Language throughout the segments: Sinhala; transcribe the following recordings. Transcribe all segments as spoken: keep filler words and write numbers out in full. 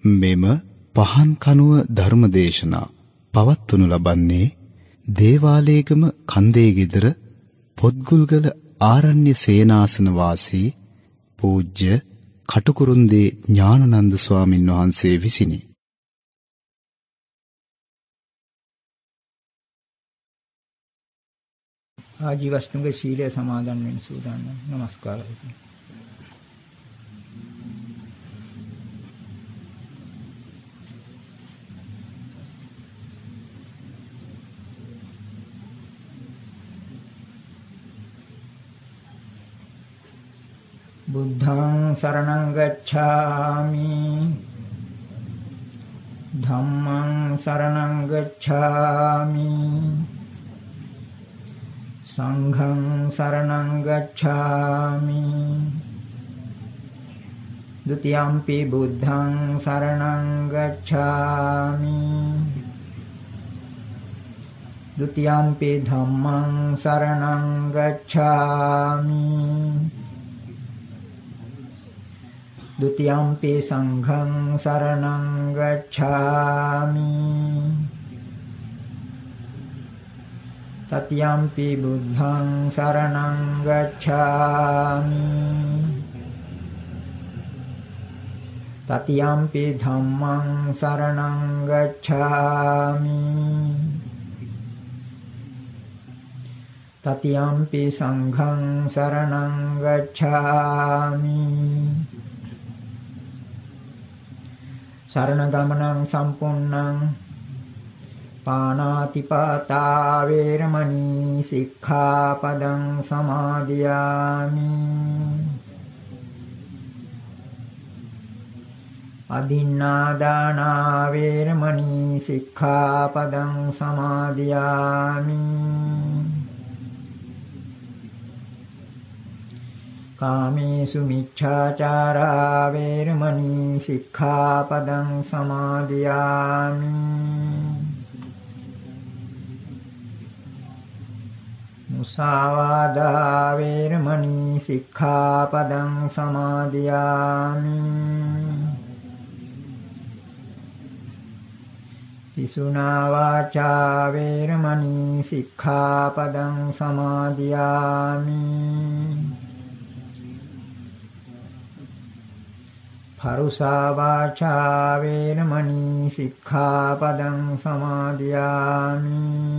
මෙම පහන් කනුව ධර්මදේශනා පවත්වනු ලබන්නේ දේවාලේගම කන්දේ ගෙදර පොත්ගුල්ගල ආරණ්‍ය සේනාසන වාසී පූජ්‍ය කටුකුරුන්දී ඥානানন্দ ස්වාමින් වහන්සේ විසිනි. ආජීවශ්‍රමක ශීලය සමාදන් වෙන සූදානම්. নমස්කාරයි. බුද්ධං සරණං ගච්ඡාමි ධම්මං සරණං ගච්ඡාමි සංඝං සරණං ගච්ඡාමි ဒုတိယံ පි බුද්ධං සරණං ගච්ඡාමි ဒုတိယံ පි ධම්මං සරණං ගච්ඡාමි ဒုတိယံ පි සංඝං සරණං ගච්ඡාමි တတိယံ පි බුද්ධං සරණං ගච්ඡාමි တတိယံ පි ධම්මං සරණං ගච්ඡාමි တတိယံ පි සංඝං සරණං ගච්ඡාමි සරණ ගමනං සම්පූර්ණං පාණාතිපාතා වේරමණී සික්ඛාපදං සමාදියාමි අදින්නාදානා වේරමණී සික්ඛාපදං සමාදියාමි කාමේසු මිච්ඡාචාරා වේරමණී සික්ඛාපදං සමාදියාමි මුසාවාදා වේරමණී සික්ඛාපදං සමාදියාමි පිසුනා වාචා වේරමණී සික්ඛාපදං සමාදියාමි පරුසා වාචා වේරමණී සික්ඛාපදං සමාදියාමි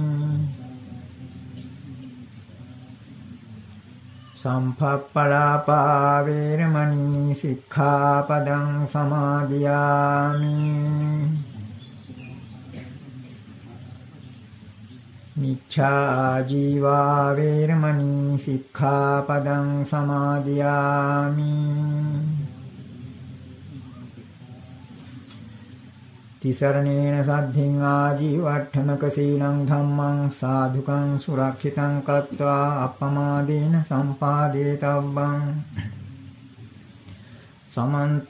සම්පප්පලාපා වේරමණී සික්ඛාපදං සමාදියාමි මිච්ඡා ජීවා වේරමණී සික්ඛාපදං සමාදියාමි තිසරණේන සද්ධින් ආජීවට්ඨමක සීලං ධම්මං සාධුකං සුරක්ෂිතං කତ୍වා අපමාදේන සම්පාදේතබ්බං සමන්ත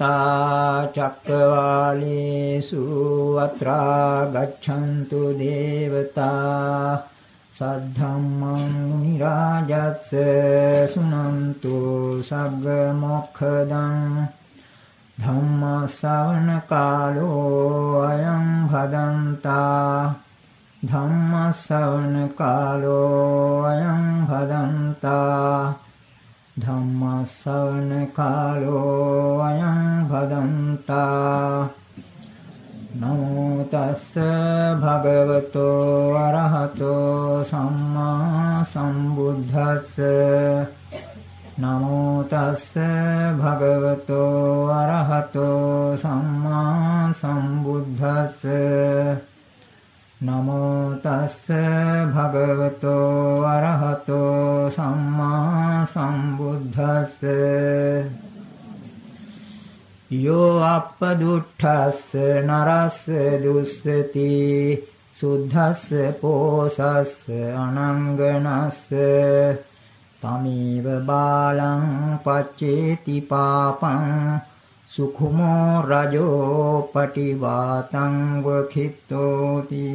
චක්කවාලේසු අත්‍රා ගච්ඡන්තු දේවතා සද්ධම්මං මුනි රාජස්ස සුනන්තු සග්ග මොක්ඛදං ධම්ම ශ්‍රවණ කාලෝ අයං භදන්තා ධම්ම ශ්‍රවණ කාලෝ අයං භදන්තා ධම්ම ශ්‍රවණ කාලෝ අයං භදන්තා නමෝ තස්ස භගවතෝ අරහතෝ සම්මා සම්බුද්දස්ස නමෝ තස්ස භගවතෝ අරහතෝ සම්මා සම්බුද්දස්ස නමෝ තස්ස භගවතෝ අරහතෝ සම්මා සම්බුද්දස්ස යෝ අප්පදුට්ඨස්ස නරස්ස දුස්සති සුද්ධස්ස පෝසස්ස අනංගනස්ස තමේව බාලං පච්චේති පාපං සුඛුමෝ රජෝ පටිවාතං වඛිත්තෝති.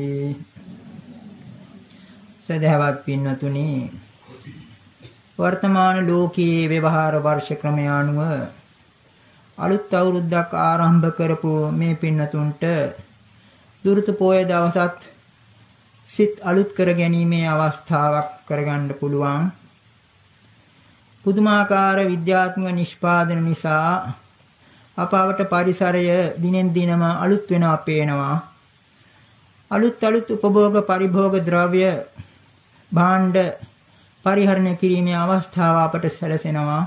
සදහවත් පින්නතුනි, වර්තමාන ලෝකයේ ව්‍යවහාර වර්ෂ ක්‍රමය අනුව අලුත් අවුරුද්දක් ආරම්භ කරපු මේ පින්නතුන්ට දුරුත පොය දවසත් සිත් අලුත් කර ගැනීමේ අවස්ථාවක් කරගන්න පුළුවන්. පුදුමාකාර විද්‍යාත්මක නිෂ්පාදන නිසා අපවට පරිසරය දිනෙන් දිනම අලුත් වෙනවා පේනවා. අලුත් අලුත් උපභෝග පරිභෝග ද්‍රව්‍ය භාණ්ඩ පරිහරණය කිරීමේ අවස්ථාව අපට සැලසෙනවා.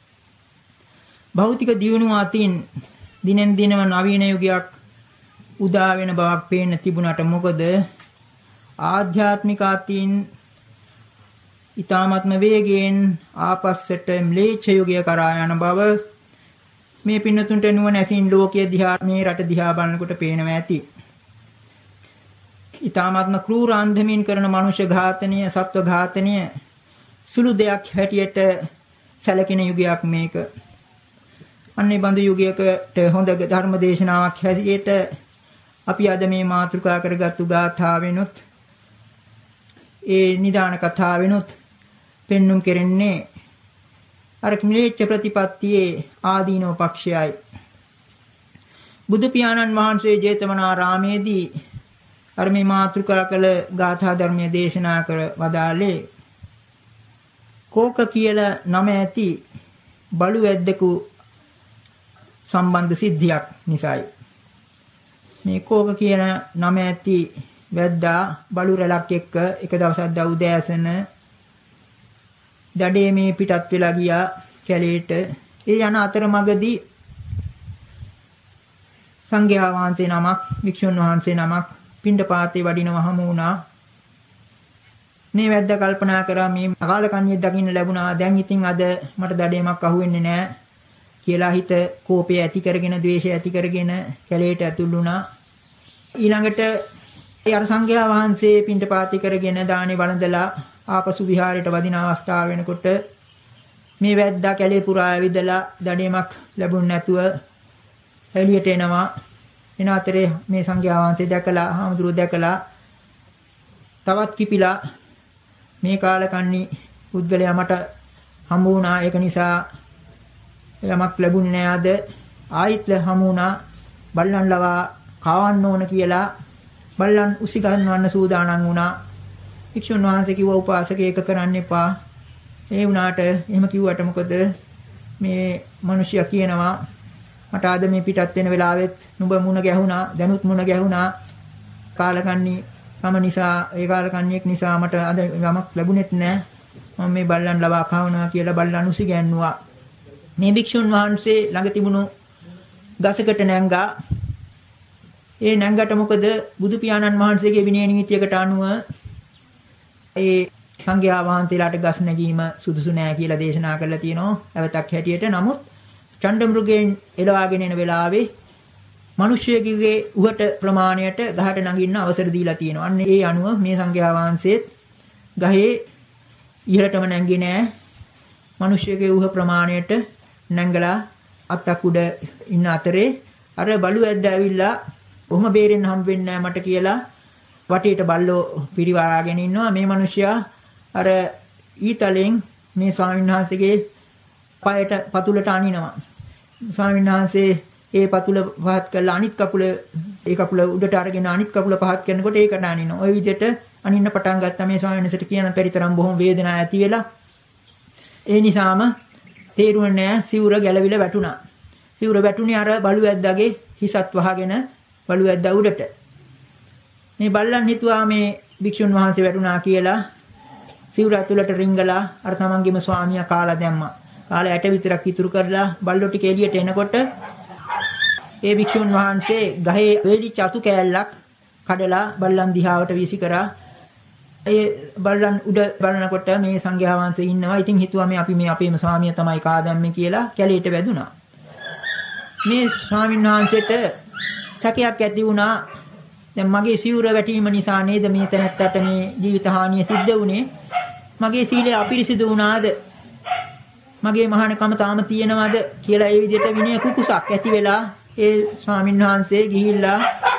භෞතික දියුණුව අතින් දිනෙන් දිනම නවීන යුගයක් උදා වෙන බවක් පේන්න තිබුණාට මොකද ආධ්‍යාත්මික අතින් ඊ타ත්ම වේගයෙන් ආපස්සට ම්ලේච්ඡ යුගය කරා යන බව මේ පින්නතුන්ට නුවණැසින් ලෝකයේ දිහා මේ රට දිහා බලනකොට පේනවා ඇති. ඊ타ත්ම ක්‍රූර අන්ධමින් කරන මනුෂ්‍ය ඝාතනය, සත්ව ඝාතනය සුළු දෙයක් හැටියට සැලකෙන යුගයක් මේක. අන්නේ බඳු යුගයකට හොඳ ධර්ම දේශනාවක් හැටියට අපි අද මේ මාතෘකා කරගත්තු ගාථාවෙනුත් ඒ නිදාන කතාවෙනුත් පෙන්눔 කෙරෙන්නේ අර ක්ලේශ ප්‍රතිපත්තියේ ආදීනෝ පක්ෂයයි. බුදු පියාණන් වහන්සේ ජේතවනාරාමේදී අර මේ මාතෘකා කළ ගාථා ධර්මයේ දේශනා කර වදාළේ කෝක කියලා නම ඇති බලු වැද්දෙකු සම්බන්ධ සිද්ධියක් නිසායි. මේ කෝක කියන නම ඇති වැද්දා බලු රැලක් එක්ක එක දවසක් දා උදෑසන දඩේ මේ පිටත් වෙලා ගියා කැලේට. ඒ යන අතරමඟදී සංඝයා වහන්සේ නමක්, වික්ෂුන් වහන්සේ නමක් පිණ්ඩපාතේ වඩිනව හමු වුණා. මේ වැද්දා කල්පනා කරා මේ අකාල කන්‍යෙක් දකින්න ලැබුණා. දැන් ඉතින් අද මට දඩේමක් අහුවෙන්නේ නැහැ කියලා හිත කෝපය ඇති කරගෙන, ද්වේෂය ඇති කරගෙන කැලේට ඇතුල් වුණා. ඊළඟට ඒ අර සංඝයා වහන්සේ පිණ්ඩපාතේ කරගෙන දානේ වළඳලා ආපසු විහාරයට වදින අවස්ථාව වෙනකොට මේ වැද්දා කැලේ පුරා ඇවිදලා දඩේමක් ලැබුණ නැතුව එළියට එනවා. එන අතරේ මේ සංඝයා වහන්සේ දැකලා, හාමුදුරුවෝ දැකලා තවත් කිපිලා මේ කාලකන්ණි පුද්ගලයා මට හම්බ වුණා. ඒක නිසා යමක් ලැබුණේ නෑ. අද ආයිත් හමු වුණා. බල්ලන් ලවා කවන්න ඕන කියලා බල්ලන් උසි ගන්නවන්න සූදානම් වුණා. වික්ෂුන් වහන්සේ කිව්වා උපාසක ඒක කරන්න එපා. ඒ වුණාට එහෙම කිව්වට මොකද මේ මිනිස්සයා කියනවා මට අද මේ පිටත් වෙන වෙලාවෙත් නුඹ මුණ ගැහුණා, දැනුත් මුණ ගැහුණා. කාලකන්ණි තම නිසා, ඒ කාලකන්ණියෙක් නිසා මට අද යමක් ලැබුණෙත් නෑ. මම මේ බල්ලන් ලවා කවනවා කියලා බල්ලන් උසි ගැන්නුවා. මේ භික්ෂුන් වහන්සේ ළඟ තිබුණු ගසකට නැංගා. ඒ නැංගට මොකද බුදු පියාණන් වහන්සේගේ විනය නීතියකට අනුව ඒ සංඝයා වහන්සේලාට ගස් නැගීම සුදුසු නෑ කියලා දේශනා කරලා තියෙනවා අවතක් හැටියට. නමුත් චණ්ඩ මෘගයෙන් එළවාගෙන එන වෙලාවේ මිනිස්සෙකුගේ උහට ප්‍රමාණයට ගහට නගින්න අවසර දීලා තියෙනවා. අන්න ඒ අනුව මේ සංඝයා වහන්සේත් ගහේ ඉහළටම නැංගේ නෑ. මිනිස්සෙකුගේ උහ ප්‍රමාණයට නැංගලා අත්තක් උඩ ඉන්න අතරේ අර බලු ඇද්ද ඇවිල්ලා කොහොම බේරෙන්න හම් වෙන්නේ නැහැ මට කියලා වටේට බල්ලෝ පිරිවාගෙන ඉන්නවා. මේ මිනිසයා අර ඊතලෙන් මේ ස්වාමීන් වහන්සේගේ පායට පතුලට අනිනවා. ස්වාමීන් වහන්සේ ඒ පතුල පහත් කරලා අනිත් කකුල ඒ කකුල උඩට අරගෙන අනිත් කකුල පහත් කරනකොට ඒකට අනිනවා. ওই විදිහට අනින්න පටන් ගත්තා. මේ ස්වාමීන් වහන්සේට කියන පරිතරම් බොහොම වේදනාවක් ඇති වෙලා ඒ නිසාම තේරුන්නේ නැහැ. සිවුර ගැලවිලා වැටුණා. සිවුර වැටුනේ අර බලු ඇද්දාගේ හිසත් වහගෙන බලු ඇද්දා උඩට. මේ බල්ලන් හිතුවා මේ භික්ෂුන් වහන්සේ වැටුණා කියලා සිවුර ඇතුළට රිංගලා අර තමන්ගේම ස්වාමියා කාලා දැම්මා. කාලා ඇට විතරක් ඉතුරු කරලා බල්ලෝ ටික එළියට එනකොට ඒ භික්ෂුන් වහන්සේ ගහේ වේලිච්ච අතු කෑල්ලක් කඩලා බල්ලන් දිහාවට වීසි කරා. ඒ බල්ලන් උඩ බලනකොට මේ සංඝයා වහන්සේ ඉන්නවා. ඉතින් හිතුවා මේ අපි මේ අපේම ස්වාමියා තමයි කාදැම්මේ කියලා කැලේට වැදුනා. මේ ස්වාමීන් වහන්සේට සැකයක් ඇති වුණා. දැන් මගේ සිවුර වැටීම නිසා නේද මේ තැනත්තට මේ ජීවිත හානිය සිද්ධ වුනේ? මගේ සීලය අපිරිසිදු වුණාද? මගේ මහානකම තාම තියෙනවද කියලා ඒ විදිහට විනය කුකුසක් ඇති වෙලා ඒ ස්වාමීන් වහන්සේ ගිහිල්ලා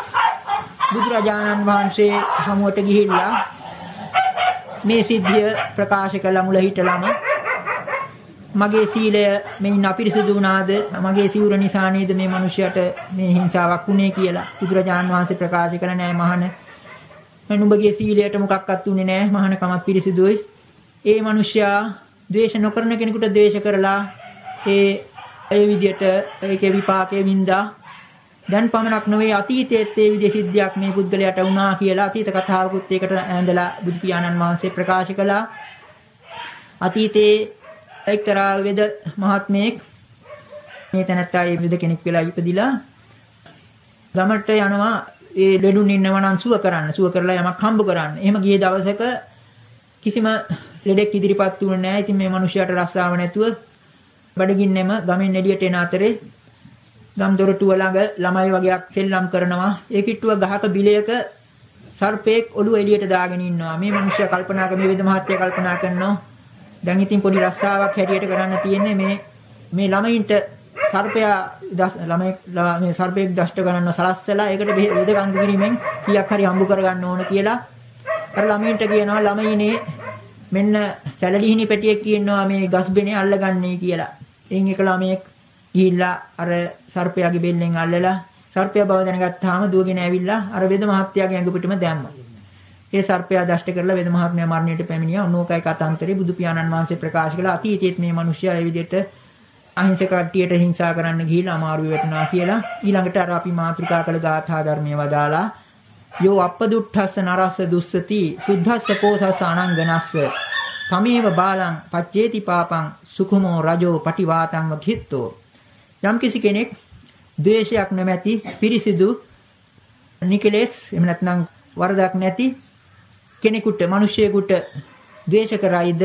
බුදුරජාණන් වහන්සේ හමුවට ගිහිල්ලා මේ සිද්ධිය ප්‍රකාශ කළ මුල හිටලම මගේ සීලය මෙයින් අපිරිසුදු වුණාද මගේ සිවුර නිසා නේද මේ මිනිහයාට මේ හිංසාවක් වුණේ කියලා බුදුරජාන් වහන්සේ ප්‍රකාශ කළ නෑ මහණ. නුඹගේ සීලයට මොකක්වත් උනේ නෑ මහණකමත් පිරිසුදුයි. ඒ මිනිහයා ද්වේෂ නොකරන කෙනෙකුට ද්වේෂ කරලා ඒ ඒ විදියට ඒකේ විපාකයේ වින්දා. දැන් පමණක් නෙවෙයි අතීතයේත් ඒ විදිහේ සිද්ධියක් මේ පුද්ගලයාට වුණා කියලා අතීත කතාවකුත් ඒකට ඇඳලා බුදු පියාණන් වහන්සේ ප්‍රකාශ කළා. අතීතයේ එක්තරා වේද මහත්මයෙක් මේ තැනත්තා ඒ වේද කෙනෙක් වෙලා ඉපදිලා ගමට යනවා ඒ ලෙඩුන් ඉන්නව නම් සුව කරන්න සුව කරලා යමක් හම්බ කරන්න. එහෙම ගියේ දවසක කිසිම ලෙඩෙක් ඉදිරිපත් වුණේ නැහැ. ඉතින් මේ මිනිහයාට රස්සාව නැතුව බඩගින්නෙම ගමෙන් එළියට එන අතරේ ගම් දොරටුව ළඟ ළමයි වගේක් සෙල්ලම් කරනවා. ඒ කිට්ටුව ගහක බිලයක සර්පෙක් ඔළුව එළියට දාගෙන ඉන්නවා. මේ මිනිහයා කල්පනා කර මේ වේද මහත්තයා කල්පනා කරනවා දැන් ඉතින් පොඩි රස්සාවක් හැටියට කරන්න තියෙන්නේ මේ මේ ළමයින්ට සර්පයා ළමයි මේ සර්පෙක් දෂ්ට ගන්නව සලස්සලා ඒකට වේදකම් කිරීමෙන් කීයක් හරි හම්බ කරගන්න ඕන කියලා අර ළමයින්ට කියනවා ළමයිනේ මෙන්න සැලලිහිණි පෙටියක් කියනවා මේ ගස්බෙනේ අල්ලගන්නේ කියලා. එයින් එක ළමයෙක් ගිහිල්ලා අර සර්පයාගේ බෙල්ලෙන් අල්ලලා සර්පයා බව දැනගත්තාම දුවගෙන ඇවිල්ලා අර වේද මහත්තයාගේ ඇඟ පිටම දැම්මා. ඒ සර්පයා දෂ්ට කරලා වේද මහත්මයා මරණයට පැමිණියා. ඔන්නෝකයි කතාන්තරේ බුදු පියාණන් වහන්සේ ප්‍රකාශ කළා අතීතයේත් මේ මිනිස්සයා ඒ විදිහට අහිංසක කට්ටියට හිංසා කරන්න ගිහිල්ලා අමාරු වෙටුණා කියලා. ඊළඟට අර අපි මාතෘකා කළ ගාථා ධර්මයේ වදාලා යෝ අප්පදුට්ඨස්ස නරස්ස දුස්සති සුද්ධස්ස කෝසස්ස අනංගනස්ස තමේව බාලං පච්චේති පාපං සුඛමෝ රජෝ පටිවාතං වඛිත්තෝ. යම් කිසි කෙනෙක් ද්වේෂයක් නැමැති පිරිසිදු නිකලෙස් එහෙම නැත්නම් වරදක් නැති කෙනෙකුට මිනිසියෙකුට ද්වේෂ කරයිද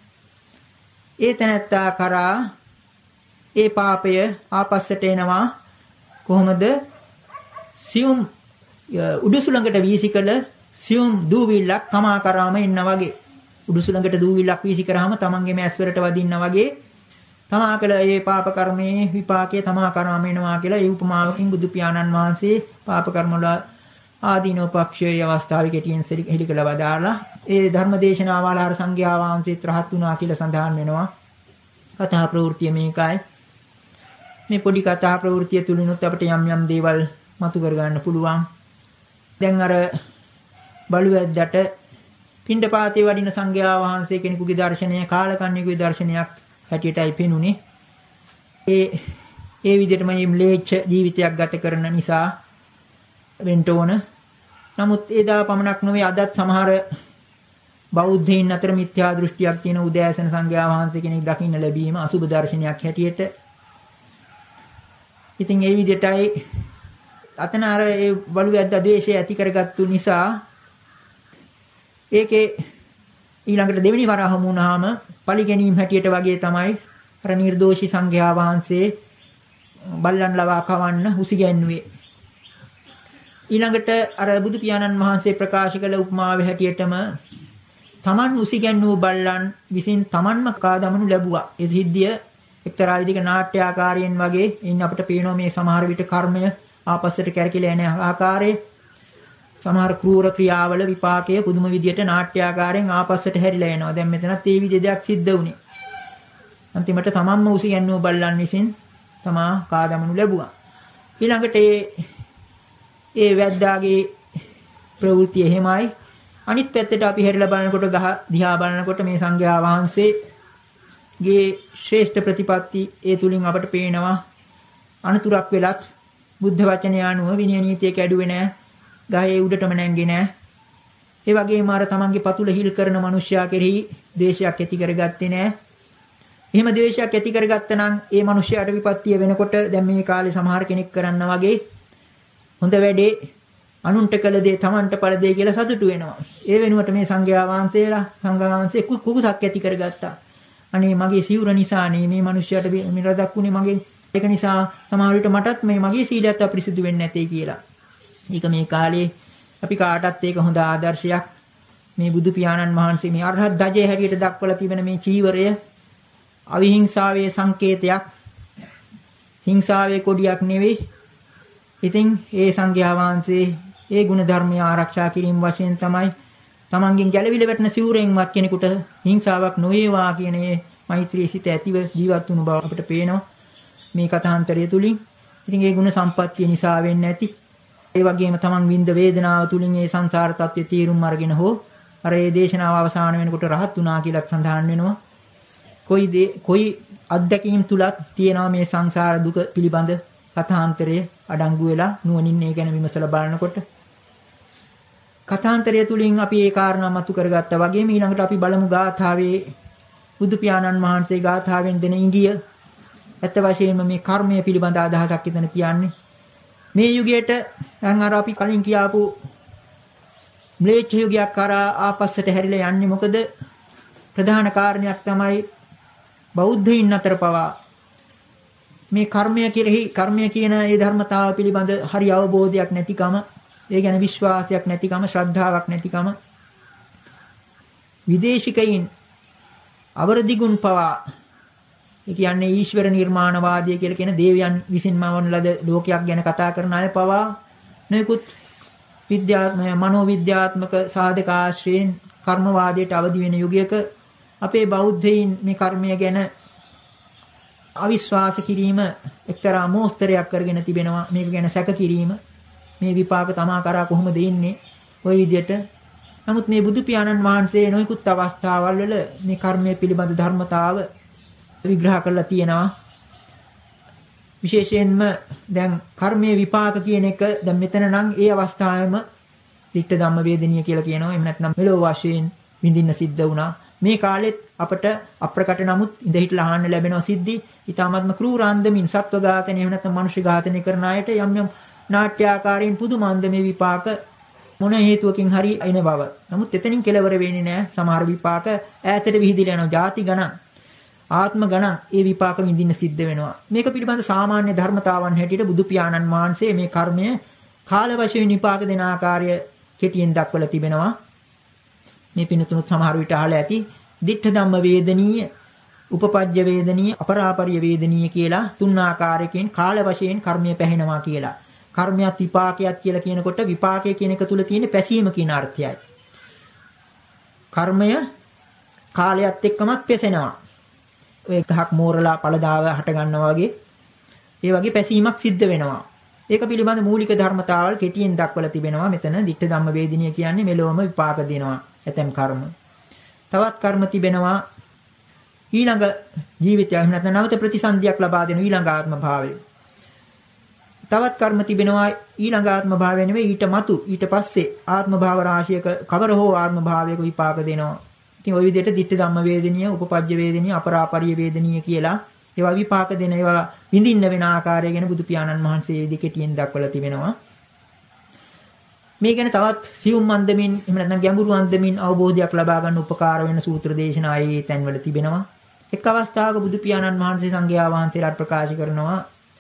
ඒ තැනැත්තා කරා ඒ පාපය ආපස්සට එනවා කොහොමද සියුම් උඩුසුළඟට වීසිකල සියුම් දූවිල්ලක් තමා කරාම ඉන්න වගේ උඩුසුළඟට දූවිල්ලක් වීසි කරාම තමන්ගේ මැස්වරට වදින්න වගේ තමා කළ ඒ පාප කර්මයේ විපාකයේ තමා කරාම එනවා කියලා ඒ උපමාවකින් බුදු පියාණන් වහන්සේ පාප කර්ම වල ආදීනෝ පක්ෂයේ අවස්ථාවේ කෙටියෙන් හෙළි කළ වදාලා ඒ ධර්මදේශනා වල සංඝයා වහන්සේත් රහත් වුණා කියලා සඳහන් වෙනවා. කතා ප්‍රවෘත්තිය මේකයි. මේ පොඩි කතා ප්‍රවෘත්තිය තුලිනුත් අපිට යම් යම් දේවල් මතු කර ගන්න පුළුවන්. දැන් අර බලුවැද්දට පිණ්ඩපාතේ වඩින සංඝයා වහන්සේ කෙනෙකුගේ දර්ශනය කාලකන්ණිකුගේ දර්ශනයක් හැටියටයි පෙනුනේ. ඒ ඒ විදිහටම මේ ම්ලේච්ඡ ජීවිතයක් ගත කරන නිසා වෙන්න ඕන. නමුත් එදා පමණක් නෙවෙයි අදත් සමහර බෞද්ධයින් අතර මිත්‍යා දෘෂ්ටියක් තියෙන උදෑසන සංඝයා වහන්සේ කෙනෙක් දකින්න ලැබීම අසුබ දර්ශනයක් හැටියට. ඉතින් ඒ විදිහටයි අතන අර ඒ බලුවැද්ද ද්වේෂය ඇති කරගත්තු නිසා ඒකේ ඊළඟට දෙවෙනි වර හමු වුණාම පරිගැනීම් හැටියට වගේ තමයි අර නිර්දෝෂී සංඝයා වහන්සේ බල්ලන් ලවා කවන්න උසිගැන්නුවේ. ඊළඟට අර බුදු පියාණන් වහන්සේ ප්‍රකාශ කළ උපමාවේ හැටියටම තමන් උසිගැන්වූ බල්ලන් විසින් තමන්ම කාදමනු ලැබුවා. ඒ සිද්ධිය එක්තරා විදිහක නාට්‍යාකාරයෙන් වගේ ඉන්න අපිට පේනවා මේ සමහර විට කර්මය ආපස්සට කැරකිලා යන ආකාරයේ සමහර ක්‍රූර ක්‍රියාවල විපාකයේ පුදුම විදියට නාට්‍යාකාරයෙන් ආපස්සට හැරිලා එනවා. දැන් මෙතනත් ඒ විදිහ දෙයක් සිද්ධ වුණේ. අන්තිමට තමන්ම උසිගැන්වූ බල්ලන් විසින් තමා කාදමනු ලැබුවා. ඊළඟට ඒ ඒ වැද්දාගේ ප්‍රවෘත්ති එහෙමයි. අනිත් පැත්තට අපි හැරිලා බලනකොට ගහ දිහා බලනකොට මේ සංඝයා වහන්සේගේ ශ්‍රේෂ්ඨ ප්‍රතිපත්ති ඒ තුලින් අපට පේනවා අනතුරක් වෙලත් බුද්ධ වචනය අනුව විනය නීතිය කැඩුවේ නැහැ. ගහේ උඩටම නැංගේ නැහැ. ඒ වගේම අර තමන්ගේ පතුල හිල් කරන මිනිසයා කෙරෙහි ද්වේෂයක් ඇති කරගත්තේ නැහැ. එහෙම ද්වේෂයක් ඇති කරගත්තා නම් ඒ මිනිසයාට විපත්තිය වෙනකොට දැන් මේ කාලේ සමහර කෙනෙක් කරන්න වගේ හොඳ වැඩේ අනුන්ට කළ දේ තමන්ට පළ දේ කියලා සතුටු වෙනවා. ඒ වෙනුවට මේ සංඝයා වහන්සේලා සංඝයා වහන්සේ කුකුසක් ඇති කරගත්තා. අනේ මගේ සිවුර නිසානේ මේ මිනිහයාට මිරදක් වුණේ මගේ. ඒක නිසා සමහර විට මටත් මේ මගේ සීලයත් අපිරිසිදු වෙන්නේ නැtei කියලා. ඒක මේ කාලේ අපි කාටත් ඒක හොඳ ආදර්ශයක්. මේ බුදු පියාණන් වහන්සේ මේ අරහත් ධජය හැටියට දක්වලා තිබෙන මේ චීවරය අවිහිංසාවේ සංකේතයක්. හිංසාවේ කොඩියක් නෙවෙයි. ඉතින් ඒ සංඝයා වහන්සේ ඒ ගුණ ධර්මය ආරක්ෂා කිරීම වශයෙන් තමයි තමන්ගෙන් ගැළවිල වැටෙන සිවුරෙන්වත් කෙනෙකුට හිංසාවක් නොවේවා කියන මෛත්‍රී සිත ඇතිව ජීවත් වුණු බව අපිට පේනවා මේ කථාන්තරය තුලින්. ඉතින් ඒ ගුණ සම්පත්තිය නිසා වෙන්නේ නැති. ඒ වගේම තමන් විඳ වේදනාව තුලින් ඒ සංසාර තත්ත්වයේ තීරුම් අරගෙන හෝ අර ඒ දේශනාව අවසාන වෙනකොට රහත් වුණා කියලා සඳහන් වෙනවා. කොයි කොයි අත්දැකීම් තුලක් තියෙනවා මේ සංසාර දුක පිළිබඳ කථාන්තරයේ අඩංගු වෙලා නුවණින් ඒ ගැන විමසලා බලනකොට කථාන්තරය තුලින් අපි ඒ කාරණා මතු කරගත්තා වගේම ඊළඟට අපි බලමු ගාථාවේ බුදු පියාණන් වහන්සේ ගාථාවෙන් දෙන ඉඟිය ඇත්ත වශයෙන්ම මේ කර්මය පිළිබඳ අදහසක් එතන කියන්නේ මේ යුගයට දැන් අර අපි කලින් කියාපු ම්ලේච්ඡ යුගයක් කරා ආපස්සට හැරිලා යන්නේ මොකද ප්‍රධාන කාරණයක් තමයි බෞද්ධයින් අතර පවා මේ කර්මය කෙරෙහි කර්මය කියන ඒ ධර්මතාව පිළිබඳ හරි අවබෝධයක් නැතිකම ඒ ගැන විශ්වාසයක් නැතිකම ශ්‍රද්ධාවක් නැතිකම විදේශිකයින් අවරදිගුන් පවා ඒ කියන්නේ ඊශ්වර නිර්මාණවාදී කියලා කියන දේවයන් විසින්ම වන ලද ලෝකයක් ගැන කතා කරන අය පවා නොයෙකුත් විද්‍යාත්මක මනෝවිද්‍යාත්මක සාධක ආශ්‍රයෙන් කර්මවාදයට අවදි වෙන යුගයක අපේ බෞද්ධයින් මේ කර්මය ගැන අවිශ්වාස කිරීම එක්තරා මෝස්තරයක් කරගෙන තිබෙනවා මේක ගැන සැක කිරීම මේ විපාක තමා කරා කොහොමද එන්නේ ওই විදිහට නමුත් මේ බුදු පියාණන් වහන්සේ නොයෙකුත් අවස්ථාවල් වල මේ කර්මය පිළිබඳ ධර්මතාව විග්‍රහ කරලා තියෙනවා විශේෂයෙන්ම දැන් කර්මයේ විපාක කියන එක දැන් මෙතන නම් ඒ අවස්ථාවෙම දිට්ඨ ධම්ම වේදනීය කියලා කියනවා එහෙම නැත්නම් මෙලොව වශයෙන් විඳින්න සිද්ධ වුණා මේ කාලෙත් අපට අප්‍රකට නමුත් ඉඳ හිටලා අහන්න ලැබෙනවා සිද්ධි ඊටාත්ම ක්‍රූරාන්දමින් සත්ව ඝාතනය එහෙම නැත්නම් මනුෂ්‍ය ඝාතනය කරන අයට යම් යම් නාට්‍යාකාරයෙන් පුදුමාන්දමේ විපාක මොන හේතුවකින් හරි එන බව. නමුත් එතනින් කෙලවර වෙන්නේ නැහැ. සමහර විපාක ඈතට විහිදිලා යනවා. ಜಾති ගණන්, ආත්ම ගණන් ඒ විපාක විඳින්න සිද්ධ වෙනවා. මේක පිළිබඳ සාමාන්‍ය ධර්මතාවන් හැටියට බුදු පියාණන් වහන්සේ මේ කර්මය කාල වශයෙන් විපාක දෙන ආකාරය කෙටියෙන් දක්වලා තිබෙනවා. මේ පිනතුණුත් සමහර විට අහලා ඇති. දිට්ඨ ධම්ම වේදනීය, උපපජ්ජ වේදනීය, අපරාපරිය වේදනීය කියලා තුන් ආකාරයකින් කාල වශයෙන් කර්මය පැහැෙනවා කියලා. කර්මයක් විපාකයක් කියලා කියනකොට විපාකය කියන එක තුල තියෙන පැසීම කියන අර්ථයයි. කර්මය කාලයත් එක්කමත් පැසෙනවා. ඔය ගහක් මෝරලා පළදාව හට ගන්නවා වගේ ඒ වගේ පැසීමක් සිද්ධ වෙනවා. ඒක පිළිබඳ මූලික ධර්මතාවල් කෙටියෙන් දක්වලා තිබෙනවා. මෙතන දිට්ඨ ධම්ම වේදිනිය කියන්නේ මෙලොවම විපාක දෙනවා. ඇතැම් කර්ම. තවත් කර්ම තිබෙනවා ඊළඟ ජීවිතය එහෙම නැත්නම් නැවත ප්‍රතිසන්දියක් ලබා දෙන ඊළඟ ආත්ම භාවය. තවත් කර්ම තිබෙනවා ඊළඟ ආත්ම භාවය නෙවෙයි ඊට මතු ඊට පස්සේ ආත්ම භාව රාශියක කවර හෝ ආත්ම භාවයක විපාක දෙනවා. ඉතින් ওই විදිහට දිට්ඨ ධම්ම වේදිනිය, උපපජ්ජ වේදිනිය, අපරාපරිය වේදිනිය කියලා ඒවා විපාක දෙන ඒවා විඳින්න වෙන ආකාරය ගැන බුදු පියාණන් වහන්සේ දෙකටියෙන් දක්වලා තිබෙනවා. මේ ගැන තවත් සියුම් අන්දමින් එහෙම නැත්නම් ගැඹුරු අන්දමින් අවබෝධයක් ලබා ගන්න උපකාර වෙන සූත්‍ර දේශනා ඒ තැන්වල තිබෙනවා. එක් අවස්ථාවක බුදු පියාණන් වහන්සේ සංඝයා වහන්සේලාට ප්‍රකාශ කරනවා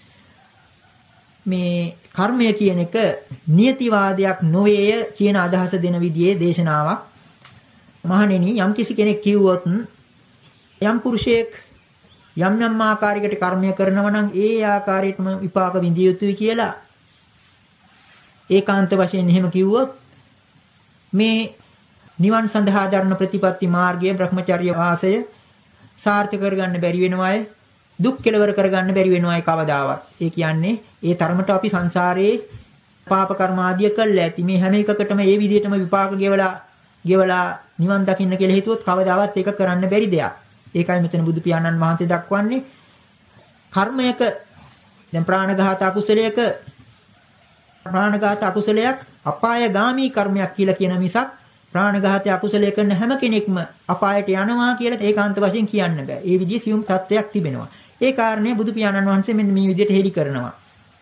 මේ කර්මය කියන එක නියතිවාදයක් නොවේය කියන අදහස දෙන විදිහේ දේශනාවක්. මහණෙනි යම් කිසි කෙනෙක් කිව්වොත් යම් පුරුෂයෙක් යම් යම් ආකාරයකට කර්මය කරනවා නම් ඒ ආකාරයටම විපාක විඳිය යුතුයි කියලා ඒකාන්ත වශයෙන් එහෙම කිව්වොත් මේ නිවන් සඳහා දරන ප්‍රතිපත්ති මාර්ගයේ බ්‍රහ්මචර්ය වාසය සාර්ථක කරගන්න බැරි වෙනවායි දුක් කෙලවර කරගන්න බැරි වෙනවායි කවදාවත්. ඒ කියන්නේ ඒ තරමට අපි සංසාරයේ පාප කර්ම ආදිය කළා ඇති. මේ හැම එකකටම ඒ විදිහටම විපාක ගෙවලා ගෙවලා නිවන් දකින්න කියලා හිතුවොත් කවදාවත් ඒක කරන්න බැරි දෙයක්. ඒකයි මෙතන බුදු පියාණන් වහන්සේ දක්වන්නේ කර්මයක දැන් ප්‍රාණඝාත අකුසලයක ප්‍රාණඝාත අකුසලයක් අපායগামী කර්මයක් කියලා කියන මිසක් ප්‍රාණඝාතය අකුසලයේ කරන හැම කෙනෙක්ම අපායට යනවා කියලා ඒකාන්ත වශයෙන් කියන්න බෑ. ඒ විදිහේ සියුම් තත්ත්වයක් තිබෙනවා. ඒ කාරණේ බුදු පියාණන් වහන්සේ මෙන්න මේ විදිහට හෙළි කරනවා.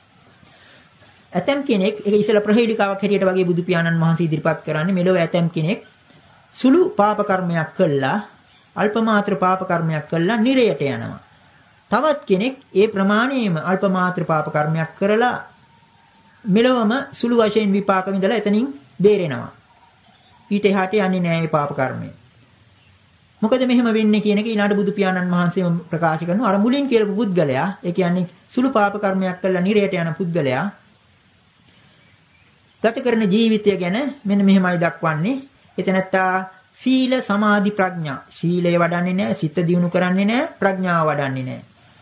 ඇතම් කෙනෙක් ඒක ඉස්සෙල්ලා ප්‍රහේලිකාවක් හැටියට වගේ බුදු පියාණන් වහන්සේ ඉදිරිපත් කරන්නේ මෙලොව ඇතම් කෙනෙක් සුළු පාප කර්මයක් කළා අල්ප මාත්‍ර පාප කර්මයක් කළා නිරයට යනවා. තවත් කෙනෙක් ඒ ප්‍රමාණයෙම අල්ප මාත්‍ර පාප කර්මයක් කරලා මෙලොවම සුළු වශයෙන් විපාක විඳලා එතනින් බේරෙනවා. ඊට එහාට යන්නේ නැහැ මේ පාප කර්මය. මොකද මෙහෙම වෙන්නේ කියන එක ඊළාට බුදු පියාණන් වහන්සේම ප්‍රකාශ කරනවා. අර මුලින් කියපු පුද්ගලයා, ඒ කියන්නේ සුළු පාප කර්මයක් කළා නිරයට යන පුද්ගලයා ගත කරන ජීවිතය ගැන මෙන්න මෙහෙමයි දක්වන්නේ. එතනත්තා සීල සමාධි ප්‍රඥා. සීලය වඩන්නේ නැහැ, සිත දියුණු කරන්නේ නැහැ, ප්‍රඥාව වඩන්නේ නැහැ.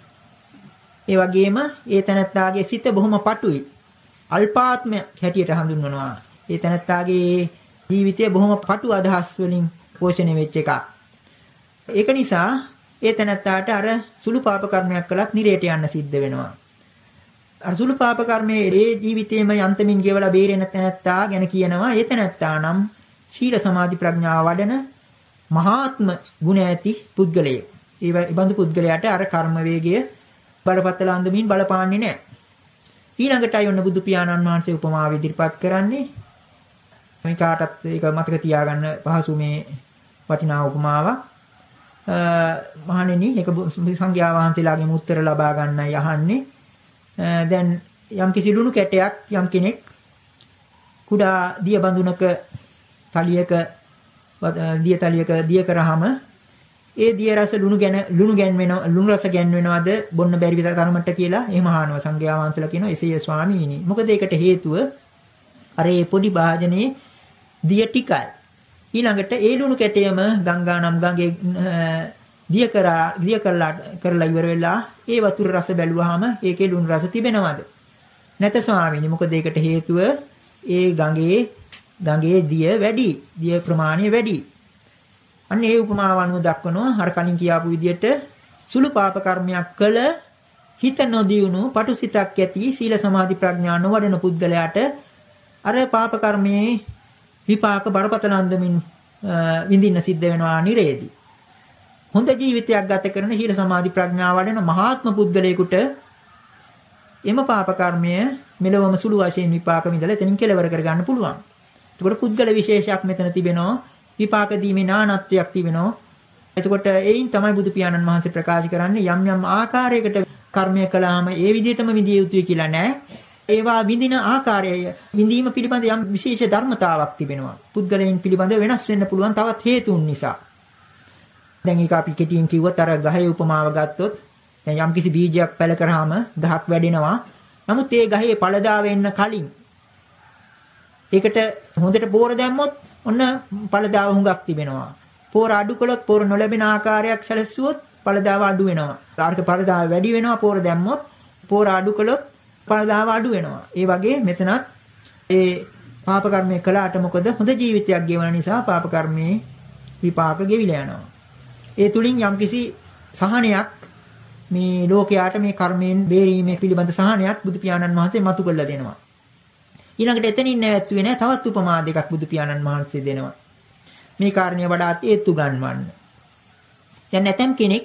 ඒ වගේම ඒ තැනත්තාගේ සිත බොහොම පටුයි. අල්පාත්ම හැටියට හඳුන්වනවා. ඒ තැනත්තාගේ ජීවිතය බොහොම පටු අදහස් වලින් පෝෂණය වෙච්ච එකක්. ඒක නිසා ඒ තැනත්තාට අර සුළු පාප කර්මයක් කළත් නිරේට යන්න සිද්ධ වෙනවා. අර සුළු පාප කර්මයේ ඒ ජීවිතේම යන්තමින් ගෙවලා බේරෙන තැනත්තා ගැන කියනවා. ඒ තැනත්තා නම් ශීල සමාධි ප්‍රඥාව වඩන මහාත්ම ගුණ ඇති පුද්ගලයෙක්. ඒ බඳු පුද්ගලයාට අර කර්ම වේගය බලපත්තල අන්දමින් බලපාන්නේ නැහැ. ඊළඟටයි ඔන්න බුදු පියාණන් වහන්සේ උපමාව ඉදිරිපත් කරන්නේ. මේ කාටත් ඒක මතක තියාගන්න පහසු මේ වටිනා උපමාවක්. මහණෙනි ඒක සංඝයා වහන්සේලාගෙන් උත්තර ලබා ගන්නයි අහන්නේ. දැන් යම් කිසි ලුණු කැටයක් යම් කෙනෙක් කුඩා දිය බඳුනක තලියක දිය තලියක දිය කරාම ඒ දිය රස ලුණු ගැන ලුණු ගැන්වෙන ලුණු රස ගැන්වෙනවද බොන්න බැරි විතර තරමට කියලා එහෙම අහනවා. සංඝයා වහන්සේලා කියනවා එසේය ස්වාමීනි. මොකද ඒකට හේතුව අර ඒ පොඩි භාජනයේ දිය ටිකයි. ඊළඟට ඒ ලුණු කැටයම ගංගා නම් ගඟේ දිය කරා දිය කරලා කරලා ඉවර වෙලා ඒ වතුර රස බැලුවාම ඒකේ ලුණු රස තිබෙනවද? නැත ස්වාමීනි. මොකද ඒකට හේතුව ඒ ගඟේ ගඟේ දිය වැඩි. දිය ප්‍රමාණය වැඩි. අන්න ඒ උපමාව අනුව දක්වනවා අර කලින් කියාපු විදිහට සුළු පාප කර්මයක් කළ හිත නොදියුණු පටුසිතක් ඇති සීල සමාධි ප්‍රඥා නොවඩන පුද්ගලයාට අර පාප කර්මයේ විපාක බරපතල අන්දමින් විඳින්න සිද්ධ වෙනවා නිරේදී. හොඳ ජීවිතයක් ගත කරන සීල සමාධි ප්‍රඥා වඩන මහාත්ම පුද්ගලයෙකුට එම පාප කර්මය මෙලොවම සුළු වශයෙන් විපාක විඳලා එතනින් කෙලවර කරගන්න පුළුවන්. එතකොට පුද්ගල විශේෂයක් මෙතන තිබෙනවා. විපාක දීමේ නානත්වයක් තිබෙනවා. එතකොට ඒයින් තමයි බුදු පියාණන් වහන්සේ ප්‍රකාශ කරන්නේ යම් යම් ආකාරයකට කර්මය කළාම ඒ විදිහටම විදිය යුතුයි කියලා නෑ. ඒවා විඳින ආකාරය විඳීම පිළිබඳ යම් විශේෂ ධර්මතාවක් තිබෙනවා. පුද්ගලයන් පිළිබඳ වෙනස් වෙන්න පුළුවන් තවත් හේතුන් නිසා. දැන් ඒක අපි කෙටියෙන් කිව්වොත් අර ගහේ උපමාව ගත්තොත් දැන් යම් කිසි බීජයක් පැල කරාම ගහක් වැඩෙනවා. නමුත් ඒ ගහේ පළදා වෙන්න කලින් ඒකට හොඳට පෝර දැම්මොත් ඔන්න පළදාව හුඟක් තිබෙනවා. පෝර අඩු කළොත් පෝර නොලැබෙන ආකාරයක් සැලසුවොත් පළදාව අඩු වෙනවා. ආර්ථ පළදාව වැඩි වෙනවා පෝර දැම්මොත් පෝර අඩු කළොත් පළදාව අඩු වෙනවා. ඒ වගේ මෙතනත් ඒ පාප කර්මය කළාට මොකද හොඳ ජීවිතයක් ගෙවන නිසා පාප කර්මයේ විපාක ගෙවිලා යනවා. ඒ තුලින් යම්කිසි සහනයක් මේ ලෝකයාට මේ කර්මයෙන් බේරීමේ පිළිබඳ සහනයක් බුදු පියාණන් වහන්සේ මතු කරලා දෙනවා. ඊළඟට එතනින් නැවැත්තුවේ නැහැ තවත් උපමා දෙකක් බුදු පියාණන් වහන්සේ දෙනවා. මේ කාරණිය වඩාත් හේතු ගන්නවන්න. දැන් නැතම් කෙනෙක්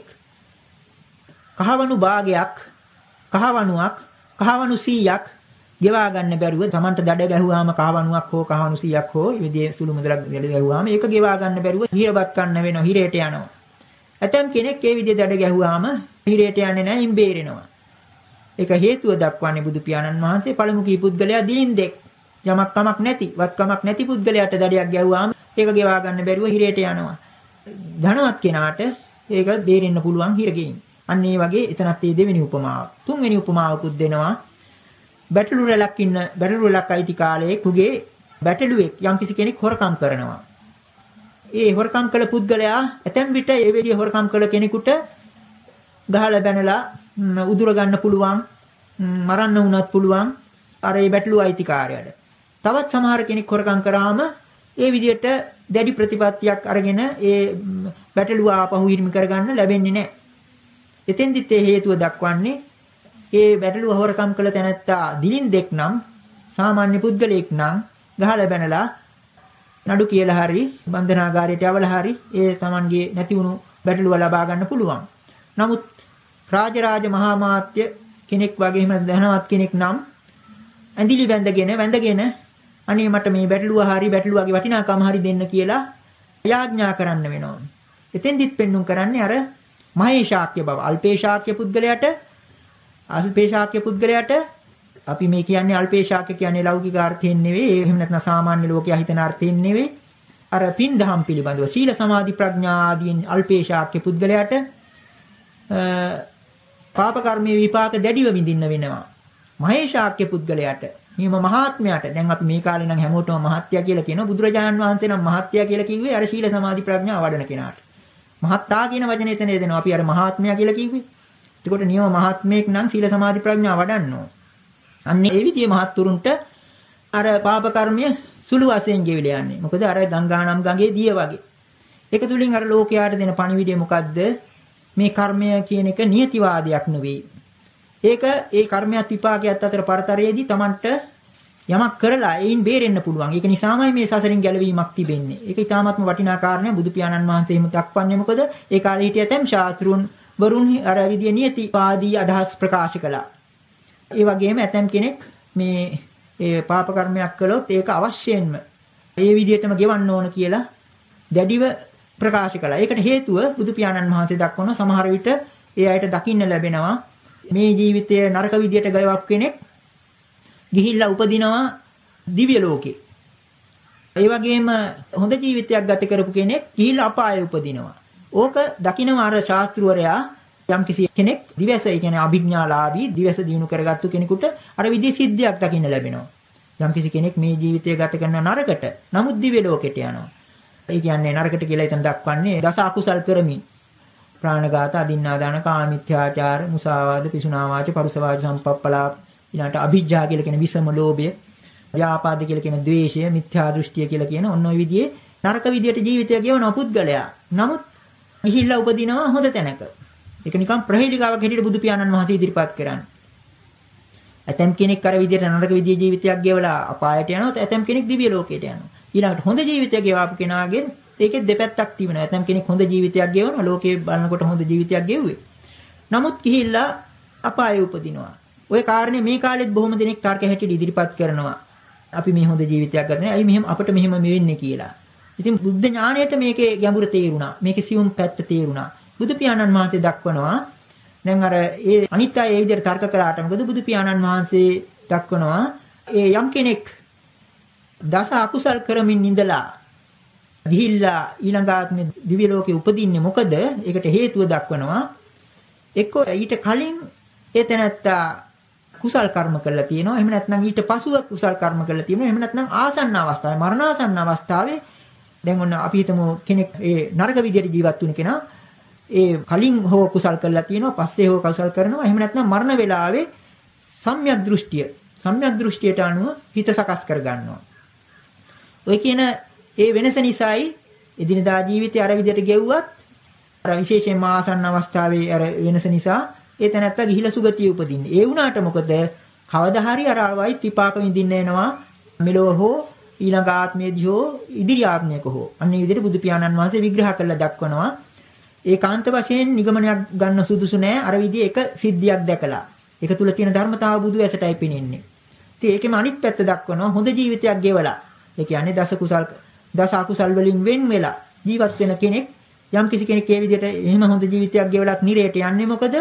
කහවණු භාගයක් කහවණුවක් කහවණු සීයක් ගෙවා ගන්න බැරුව Tamanට දඩ ගැහුවාම කහවණුවක් හෝ කහවණු සීයක් හෝ මේ විදිහේ සුළු මුදලක් ගැහුවාම ඒක ගෙවා ගන්න බැරුව හිරවත් ගන්න වෙනවා හිරේට යනවා. ඇතම් කෙනෙක් ඒ විදිහේ දඩ ගැහුවාම හිරේට යන්නේ නැහැ ඉම් බේරෙනවා. ඒක හේතුව දක්වන්නේ බුදු පියාණන් වහන්සේ පළමු කී පුද්ගලයා දිලින්දෙක් යමක් කමක් නැති වත් කමක් නැති පුද්ගලයාට දඩයක් ගැහුවාම ඒක ගෙවා ගන්න බැරුව හිරේට යනවා. ධනවත් කෙනාට ඒක බේරෙන්න පුළුවන් හිරගෙයින්. අන්න ඒ වගේ එතනත් මේ දෙවෙනි උපමාව. තුන්වෙනි උපමාවකුත් දෙනවා. බැටළු රැලක් ඉන්න බැටළු රැලක් අයිති කාලයේ කුගේ බැටළුවෙක් යම්කිසි කෙනෙක් හොරකම් කරනවා. ඒ හොරකම් කළ පුද්ගලයා ඇතැම් විට ඒ විදිහේ හොරකම් කළ කෙනෙකුට ගහලා බැනලා උදුර ගන්න පුළුවන් මරන්න වුණත් පුළුවන් අර ඒ බැටළු අයිතිකාරයාට. තවත් සමහර කෙනෙක් හොරකම් කරාම ඒ විදිහට දැඩි ප්‍රතිපත්තියක් අරගෙන ඒ බැටළුව ආපහු හිරිමි කරගන්න ලැබෙන්නේ නැහැ. එතෙන්දිත් ඒ හේතුව දක්වන්නේ ඒ බැටළුව හොරකම් කළ තැනැත්තා දිලින්දෙක් නම් සාමාන්‍ය පුද්ගලයෙක් නම් ගහලා බැනලා නඩු කියලා හරි බන්ධනාගාරයට යවලා හරි ඒ Tamanගේ නැති වුණු බැටළුව ලබා ගන්න පුළුවන්. නමුත් රාජරාජ මහා මාත්‍ය කෙනෙක් වගේම ධනවත් කෙනෙක් නම් ඇඳිලි වැඳගෙන වැඳගෙන අනේ මට මේ බැටළුව හරි බැටළුවගේ වටිනාකම හරි දෙන්න කියලා යාඥා කරන්න වෙනවා. එතෙන්දිත් පෙන්눔 කරන්නේ අර මහේශාක්‍ය බව. අල්පේශාක්‍ය පුද්ගලයාට අල්පේශාක්‍ය පුද්ගලයාට අපි මේ කියන්නේ අල්පේශාක්‍ය කියන්නේ ලෞකික අර්ථයෙන් නෙවෙයි. එහෙම නැත්නම් සාමාන්‍ය ලෝකයා හිතන අර්ථයෙන් නෙවෙයි. අර පින් දහම් පිළිබඳව සීල සමාධි ප්‍රඥා ආදීන් අල්පේශාක්‍ය පුද්ගලයාට පාප කර්මයේ විපාක දැඩිව විඳින්න වෙනවා. මහේශාක්‍ය පුද්ගලයාට නියම මහාත්මයාට දැන් අපි මේ කාලේ නම් හැමෝටම මහත්ය කියලා කියනවා. බුදුරජාණන් වහන්සේ නම් මහත්ය කියලා කිව්වේ අර සීල සමාධි ප්‍රඥා වඩන කෙනාට. මහත්තා කියන වචනේ එතන දෙනවා. අපි අර මහාත්මයා කියලා කිව්වේ. එතකොට නියම මහත්මයෙක් නම් සීල සමාධි ප්‍රඥා වඩන්න ඕන. අන්න ඒ විදිහේ මහත්තුරුන්ට අර පාප කර්මය සුළු වශයෙන් ගෙවිලා යන්නේ. මොකද අර ගංගානම් ගඟේ දිය වගේ. ඒක තුලින් අර ලෝකයාට දෙන පණිවිඩය මොකද්ද? මේ කර්මය කියන එක නියතිවාදයක් නෙවෙයි. ඒක ඒ කර්මයක් විපාකයක් අතර පරතරයේදී Tamanට යමක් කරලා ඒයින් බේරෙන්න පුළුවන්. ඒක නිසාමයි මේ සසරින් ගැලවීමක් තිබෙන්නේ. ඒක ඊටාත්ම වටිනා කාරණයක් බුදු පියාණන් වහන්සේ හිම දක්වන්නේ මොකද? ඒ කාලේ හිටිය තැම් ශාස්ත්‍රුන් වරුන් අර විදිය නියතිවාදී අදහස් ප්‍රකාශ කළා. ඒ වගේම ඇතම් කෙනෙක් මේ ඒ පාප කර්මයක් කළොත් ඒක අවශ්‍යයෙන්ම ඒ විදිහටම ගෙවන්න ඕන කියලා දැඩිව ප්‍රකාශ කළා. ඒකට හේතුව බුදු පියාණන් වහන්සේ දක්වන සමහර විට ඒ අයට දකින්න ලැබෙනවා මේ ජීවිතයේ නරක විදියට ගයවක් කෙනෙක් ගිහිල්ලා උපදිනවා දිව්‍ය ලෝකේ. ඒ වගේම හොඳ ජීවිතයක් ගත කරපු කෙනෙක් ගිහිල්ලා අපායේ උපදිනවා. ඕක දකින්න අර ශාස්ත්‍රවරයා යම් කිසි කෙනෙක් දිවස ඒ කියන්නේ අභිඥාලාභී දිවස දිනු කරගත්තු කෙනෙකුට අර විදිහේ සිද්ධියක් දකින්න ලැබෙනවා. යම් කිසි කෙනෙක් මේ ජීවිතය ගත කරන නරකට නමුත් දිව්‍ය ලෝකෙට යනවා. ඒ කියන්නේ නරකට කියලා එතන දක්වන්නේ දස අකුසල් කරමින් ප්‍රාණඝාත, අදින්නාදාන, කාමීත්‍යාචාර, මුසාවාද, පිසුනාවාච, පරුසවාච, සම්පප්පලාප, ඊළඟට අභිජ්ජා කියලා කියන විසම ලෝභය, ව්‍යාපාද කියලා කියන ද්වේෂය, මිත්‍යා දෘෂ්ටිය කියලා කියන ඔන්න ඔය විදිහේ නරක විදියට ජීවිතය ගෙවන පුද්ගලයා. නමුත් ගිහිල්ලා උපදිනවා හොඳ තැනක. ඒක නිකන් ප්‍රහේලිකාවක් හැටියට බුදු පියාණන් වහන්සේ ඉදිරිපත් කරන්නේ. ඇතම් කෙනෙක් අර විදියට නරක විදියේ ජීවිතයක් ගෙවලා අපායට යනවා. ඇතම් කෙනෙක් දිව්‍ය ලෝකයට යනවා. ඊළඟට හොඳ ජීවිතයක් ගෙවාපු කෙනාගෙන් ඒකේ දෙපැත්තක් තිබෙනවා. ඇතම් කෙනෙක් හොඳ ජීවිතයක් ගෙවනවා. ලෝකේ බලනකොට හොඳ ජීවිතයක් ගෙවුවේ. නමුත් ගිහිල්ලා අපායේ උපදිනවා. ওই කාරණේ මේ කාලෙත් බොහොම දෙනෙක් තර්ක හැටියට ඉදිරිපත් කරනවා. අපි මේ හොඳ ජීවිතයක් ගත නැහැ. අයි මෙහෙම අපිට මෙහෙම වෙන්නේ කියලා. ඉතින් බුද්ධ ඥාණයට මේකේ ගැඹුර තේරුණා. මේකේ සියුම් පැත්ත තේරුණා. බුදු පියාණන් වහන්සේ දක්වනවා දැන් අර ඒ අනිත් අය ඒ විදිහට තර්ක කළාට මොකද බුදු පියාණන් වහන්සේ දක්වනවා ඒ යම් කෙනෙක් දස අකුසල් කරමින් ඉඳලා ගිහිල්ලා ඊළඟ ආත්මේ දිව්‍ය ලෝකේ උපදින්නේ මොකද? ඒකට හේතුව දක්වනවා. එක්ක ඊට කලින් ඒ තැනත්තා කුසල් කර්ම කළා තියෙනවා. එහෙම නැත්නම් ඊට පසුව කුසල් කර්ම කළා තියෙනවා. එහෙම නැත්නම් ආසන්න අවස්ථාවේ මරණාසන්න අවස්ථාවේ දැන් ඔන්න අපි හිතමු කෙනෙක් ඒ නරක විදියට ජීවත් වුණ කෙනා ඒ කලින් හෝ කුසල් කළා තියෙනවා පස්සේ හෝ කුසල් කරනවා. එහෙම නැත්නම් මරණ වේලාවේ සම්‍යක් දෘෂ්ටිය සම්‍යක් දෘෂ්ටියට අනුව හිත සකස් කර ගන්නවා. ඔය කියන ඒ වෙනස නිසායි එදිනදා ජීවිතේ අර විදියට ගෙව්වත් අර විශේෂයෙන්ම ආසන්න අවස්ථාවේ අර වෙනස නිසා ඒ තැනත්තා ගිහිලා සුගතිය උපදින්නේ. ඒ වුණාට මොකද කවදා හරි අර ආවයි විපාක විඳින්න එනවා මෙලොව හෝ ඊළඟ ආත්මයේදී හෝ ඉදිරි ආත්මයක හෝ. අන්න ඒ විදිහට බුදු පියාණන් වහන්සේ විග්‍රහ කරලා දක්වනවා. ඒකාන්ත වශයෙන් නිගමනයක් ගන්න සුදුසු නෑ අර විදිහේ එක සිද්ධියක් දැකලා. ඒක තුල තියෙන ධර්මතාව බුදු ඇසටයි පෙනෙන්නේ. ඉතින් ඒකෙම අනිත් පැත්ත දක්වනවා හොඳ ජීවිතයක් ගෙවලා. ඒ කියන්නේ දස කුසල් දස අකුසල් වලින් වෙන් වෙලා ජීවත් වෙන කෙනෙක් යම් කිසි කෙනෙක් ඒ විදිහට එහෙම හොඳ ජීවිතයක් ගෙවලත් නිරේට යන්නේ මොකද?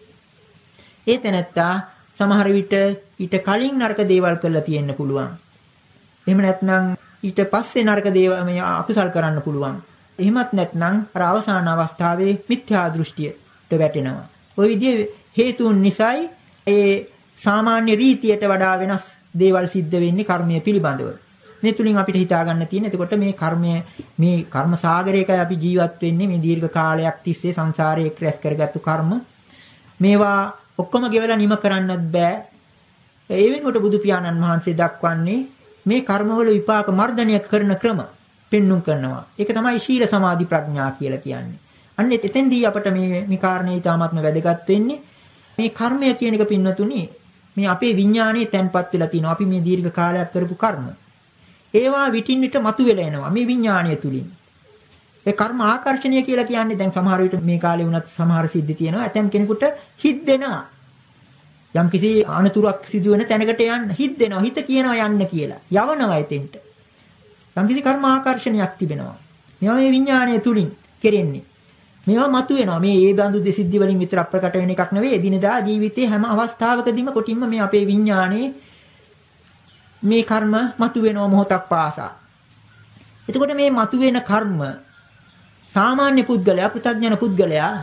ඒ තැනත්තා සමහර විට ඊට කලින් නරක දේවල් කරලා තියෙන්න පුළුවන්. එහෙම නැත්නම් ඊට පස්සේ නරක දේවල් මේ අකුසල් කරන්න පුළුවන්. එහෙමත් නැත්නම් අර අවසාන අවස්ථාවේ මිත්‍යා දෘෂ්ටියට වැටෙනවා. ওই විදිහේ හේතුන් නිසායි ඒ සාමාන්‍ය රීතියට වඩා වෙනස් දේවල් සිද්ධ වෙන්නේ කර්මය පිළිබඳව. මේ තුලින් අපිට හිතා ගන්න තියෙන. එතකොට මේ කර්මය මේ කර්ම සාගරයකයි අපි ජීවත් වෙන්නේ. මේ දීර්ඝ කාලයක් තිස්සේ සංසාරයේ ක්‍රැස් කරගත්තු කර්ම. මේවා ඔක්කොම ගෙවලා නිම කරන්නත් බෑ. ඒ වෙනුවට බුදු පියාණන් වහන්සේ දක්වන්නේ මේ කර්මවල විපාක මර්ධනය කරන ක්‍රම පෙන්눔 කරනවා. ඒක තමයි ශීල සමාධි ප්‍රඥා කියලා කියන්නේ. අන්න එතෙන්දී අපට මේ මේ කාරණේ ඊටාත්ම වැදගත් වෙන්නේ මේ කර්මය කියන එක පින්නතුනි මේ අපේ විඥානයේ තැන්පත් වෙලා තියෙනවා. අපි මේ දීර්ඝ කාලයක් කරපු කර්ම. ඒවා විටින් විට මතුවෙලා එනවා මේ විඥානය තුලින්. ඒ කර්ම ආකර්ෂණීය කියලා කියන්නේ දැන් සමහර විට මේ කාලේ වුණත් සමහර සිද්ධි තියෙනවා. ඇතම් කෙනෙකුට හිතෙනවා. යම් කිසි අනතුරක් සිදු වෙන තැනකට යන්න හිතෙනවා. හිත කියනවා යන්න කියලා. යවනවා එතෙන්ට. යම් කිසි කර්ම ආකර්ෂණයක් තිබෙනවා. මේවා මේ විඥානය තුලින් කෙරෙන්නේ. මේවා මතුවෙනවා. මේ ඒ බඳු දෙසිද්ධි වලින් විතර අප්‍රකට වෙන එකක් නෙවෙයි. එදිනදා ජීවිතයේ හැම අවස්ථාවකදීම කොටින්ම මේ අපේ විඥානයේ මේ කර්ම මතුවෙනවා මොහොතක් පාසා. එතකොට මේ මතුවෙන කර්ම සාමාන්‍ය පුද්ගලයා පුතඥන පුද්ගලයා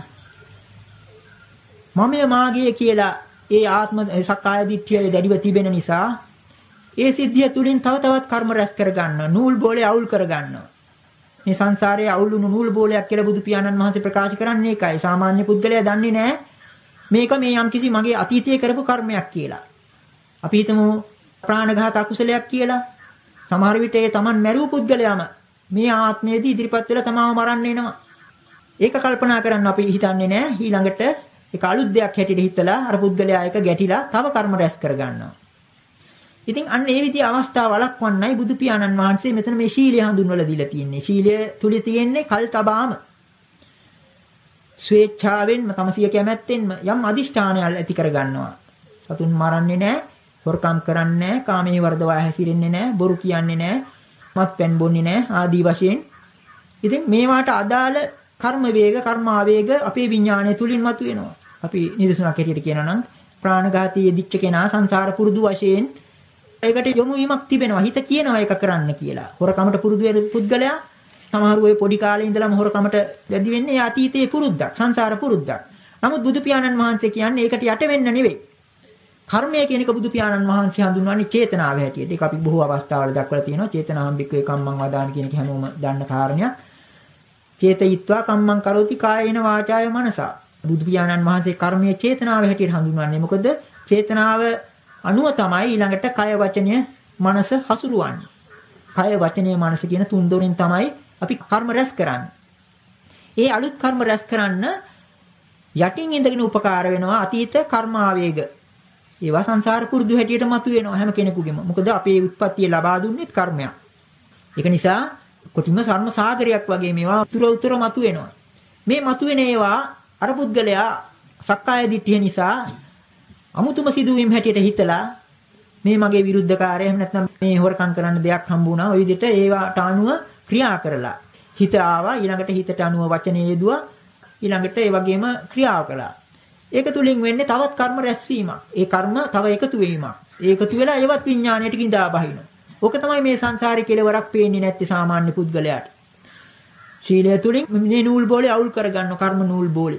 මමයේ මාගේ කියලා ඒ ආත්ම සක්කාය දිට්ඨිය දැඩිව තිබෙන නිසා ඒ සිද්ධිය තුලින් තව තවත් කර්ම රැස් කර ගන්නවා. නූල් බෝලේ අවුල් කර ගන්නවා. මේ සංසාරයේ අවුල් වුණු නූල් බෝලයක් කියලා බුදු පියාණන් වහන්සේ ප්‍රකාශ කරන්නේ ඒකයි. සාමාන්‍ය පුද්ගලයා දන්නේ නැහැ මේක මේ යම්කිසි මගේ අතීතයේ කරපු කර්මයක් කියලා. අපි හිතමු ප්‍රාණඝාත අකුසලයක් කියලා. සමහර විට ඒ Taman මැරුව පුද්ගලයාම මේ ආත්මයේදී ඉදිරිපත් වෙලා තමාව මරන්න එනවා. ඒක කල්පනා කරන්න අපි හිතන්නේ නැහැ. ඊළඟට ඒක අලුත් දෙයක් හැටියට හිතලා අර පුද්ගලයා එක ගැටිලා තව කර්ම රැස් කර ගන්නවා. ඉතින් අන්න ඒ විදිහේ අවස්ථා වළක්වන්නයි බුදු පියාණන් වහන්සේ මෙතන මේ ශීලය හඳුන්වලා දීලා තියෙන්නේ. ශීලය තුල තියෙන්නේ කල් තබාම ස්වේච්ඡාවෙන්ම තමසිය කැමැත්තෙන්ම යම් අදිෂ්ඨානයක් ඇති කර ගන්නවා. සතුන් මරන්නේ නැහැ, හොරකම් කරන්නේ නැහැ, කාමයේ වර්ධවා හැසිරෙන්නේ නැහැ, බොරු කියන්නේ නැහැ, මත්පැන් බොන්නේ නැහැ ආදී වශයෙන්. ඉතින් මේවාට අදාළ කර්ම වේග, කර්මාවේග අපේ විඥාණය තුලින් මතුවෙනවා. අපි නිදසුනක් හැටියට කියනවා නම් ප්‍රාණඝාතයේ දිච්ච කෙනා සංසාර පුරුදු වශයෙන් ඒකට යොමු වීමක් තිබෙනවා. හිත කියනවා ඒක කරන්න කියලා. හොරකමට පුරුදු වෙන පුද්ගලයා සමහරු ඔය පොඩි කාලේ ඉඳලම හොරකමට වැඩි වෙන්නේ ඒ අතීතයේ පුරුද්දක්, සංසාර පුරුද්දක්. නමුත් බුදු පියාණන් වහන්සේ කියන්නේ ඒකට යට වෙන්න නෙවෙයි. කර්මය කියන එක බුදු පියාණන් වහන්සේ හඳුන්වන්නේ චේතනාව හැටියට. ඒක අපි බොහෝ අවස්ථාවල දක්වලා තියෙනවා. චේතනාම්බික්කේ කම්මං වදාන කියන එක හැමෝම දන්න කාරණයක්. චේතයිත්වා කම්මං කරෝති කායේන වාචාය මනසා. බුදු පියාණන් වහන්සේ කර්මයේ චේතනාව හැටියට හඳුන්වන්නේ. මොකද චේතනාව අනුව තමයි ඊළඟට කය වචනය මනස හසුරුවන්නේ. කය වචනය මනස කියන තුන් දොරින් තමයි අපි කර්ම රැස් කරන්නේ. ඒ අලුත් කර්ම රැස් කරන්න යටින් ඉඳගෙන උපකාර වෙනවා අතීත කර්ම ආවේග. ඒවා සංසාර පුරුදු හැටියට මතුවෙනවා හැම කෙනෙකුගේම. මොකද අපේ උත්පත්තිය ලබා දුන්නේ කර්මයක්. ඒක නිසා කොටිම සර්ම සාගරයක් වගේ මේවා උතුර උතුර මතුවෙනවා. මේ මතුවෙන ඒවා අර පුද්ගලයා සක්කාය දිට්ඨිය නිසා අමුතුම සිදුවීම් හැටියට හිතලා මේ මගේ විරුද්ධකාරය එහෙම නැත්නම් මේ හොරකම් කරන්න දෙයක් හම්බ වුණා. ওই විදිහට ඒවට අනුව ක්‍රියා කරලා හිත ආවා. ඊළඟට හිතට අනුව වචනේ යෙදුවා. ඊළඟට ඒ වගේම ක්‍රියාව කළා. ඒක තුලින් වෙන්නේ තවත් කර්ම රැස්වීමක්. ඒ කර්ම තව එකතු වීමක්. ඒ එකතු වෙලා ඒවත් විඥාණයට කිඳා බහිනවා. ඕක තමයි මේ සංසාරේ කෙලවරක් පේන්නේ නැති සාමාන්‍ය පුද්ගලයාට. ශීලය තුලින් මේ නූල් බෝලේ අවුල් කරගන්න කර්ම නූල් බෝලේ.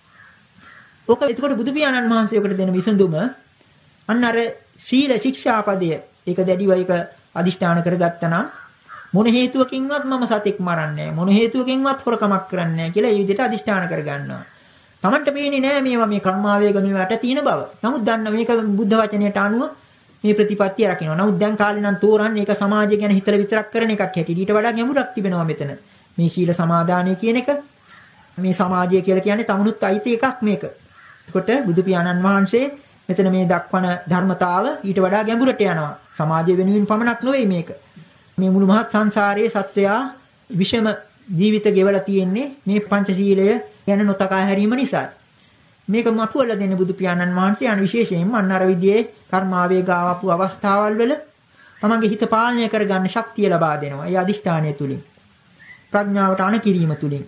ඕක එතකොට බුදු පියාණන් වහන්සේකට දෙන විසඳුම අන්න අර සීල ශික්ෂාපදය. ඒක දැඩිව ඒක අදිෂ්ඨාන කරගත්තා නම් මොන හේතුවකින්වත් මම සතෙක් මරන්නේ නැහැ. මොන හේතුවකින්වත් හොරකමක් කරන්නේ නැහැ කියලා ඒ විදිහට අදිෂ්ඨාන කරගන්නවා. Tamanට පේන්නේ නැහැ මේවා මේ කර්මාවේග මේවට තියෙන බව. නමුත් දන්න මේක බුද්ධ වචනයට අනුව මේ ප්‍රතිපත්තිය රකින්නවා. නමුත් දැන් කාලේ නම් තෝරන්නේ ඒක සමාජය ගැන හිතලා විතරක් කරන එකක් හැටියට. ඊට වඩා ගැඹුරක් තිබෙනවා මෙතන. මේ සීල සමාදානය කියන එක මේ සමාජය කියලා කියන්නේ තමනුත් අයිති එකක් මේක. එතකොට බුදු පියාණන් වහන්සේ මෙතන මේ දක්වන ධර්මතාව ඊට වඩා ගැඹුරට යනවා. සමාජය වෙනුවෙන් පමණක් නෙවෙයි මේක. මේ මුළු මහත් සංසාරයේ සත්‍යයා විෂම ජීවිත ගෙවලා තියෙන්නේ මේ පංචශීලය ගැන නොතකා හැරීම නිසා. මේක මතුවලා දෙන්නේ බුදු පියාණන් වහන්සේ අන විශේෂයෙන්ම අන්න අර විදිහේ කර්මාවේග ආවපු අවස්ථාවල් වල තමන්ගේ හිත පාලනය කරගන්න ශක්තිය ලබා දෙනවා. ඒ අදිෂ්ඨානය තුලින්. ප්‍රඥාවට අණ කිරීම තුලින්.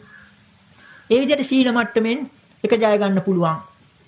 ඒ විදිහට සීල මට්ටමින් එක ජය ගන්න පුළුවන්.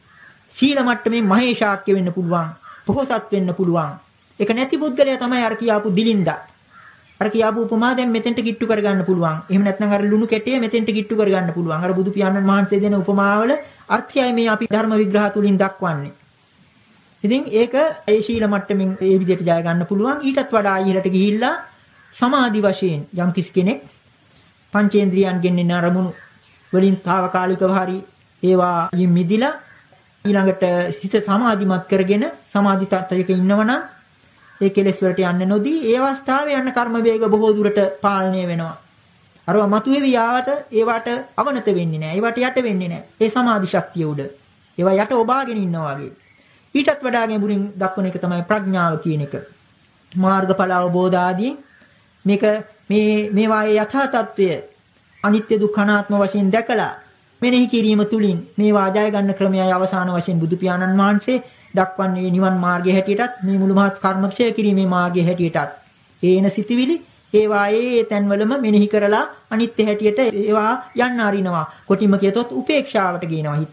සීල මට්ටමින් මහේශාක්‍ය වෙන්න පුළුවන්. පොහොසත් වෙන්න පුළුවන්. ඒක නැති පුද්ගලයා තමයි අර කියාපු දිලින්දා. අර කියාපු උපමා දැන් මෙතෙන්ට කිට්ටු කරගන්න පුළුවන්. එහෙම නැත්නම් අර ලුණු කැටය මෙතෙන්ට කිට්ටු කරගන්න පුළුවන්. අර බුදු පියාණන් වහන්සේ දෙන උපමාවල අර්ථයයි මේ අපි ධර්ම විග්‍රහ තුලින් දක්වන්නේ. ඉතින් ඒක ඒ ශීල මට්ටමින් ඒ විදිහට ජය ගන්න පුළුවන්. ඊටත් වඩා ඉහළට ගිහිල්ලා සමාධි වශයෙන් යම් කිසි කෙනෙක් පංචේන්ද්‍රියන්ගෙන් එන අරමුණු වලින් తాවකාලිකව හරි ඒවා මිදිලා ඊළඟට හිත සමාධිමත් කරගෙන සමාධි තත්ත්වයක ඉන්නවනම් ඒ කෙලෙස් වලට යන්නේ නොදී ඒ අවස්ථාවේ යන කර්ම වේග බොහෝ දුරට පාලනය වෙනවා. අරව මතුවේවි ආවට ඒවට අවනත වෙන්නේ නැහැ. ඒවට යට වෙන්නේ නැහැ. ඒ සමාධි ශක්තිය උඩ. ඒවා යට ඔබාගෙන ඉන්නවා වගේ. ඊටත් වඩා ගැඹුරින් දක්වන එක තමයි ප්‍රඥාව කියන එක. මාර්ගඵල අවබෝධ ආදී මේක මේ මේවායේ යථා තත්ත්වය අනිත්‍ය දුක්ඛ අනාත්ම වශයෙන් දැකලා මෙනෙහි කිරීම තුලින් මේවා ජය ගන්න ක්‍රමයයි අවසාන වශයෙන් බුදු පියාණන් වහන්සේ දක්වන්නේ නිවන් මාර්ගය හැටියටත් මේ මුළු මහත් කර්මක්ෂය කිරීමේ මාර්ගය හැටියටත් ඒන සිටිවිලි ඒවා ඒ තැන්වලම මෙනෙහි කරලා අනිත්‍ය හැටියට ඒවා යන්න අරිනවා. කොටිම කියතොත් උපේක්ෂාවට ගේනවා හිත.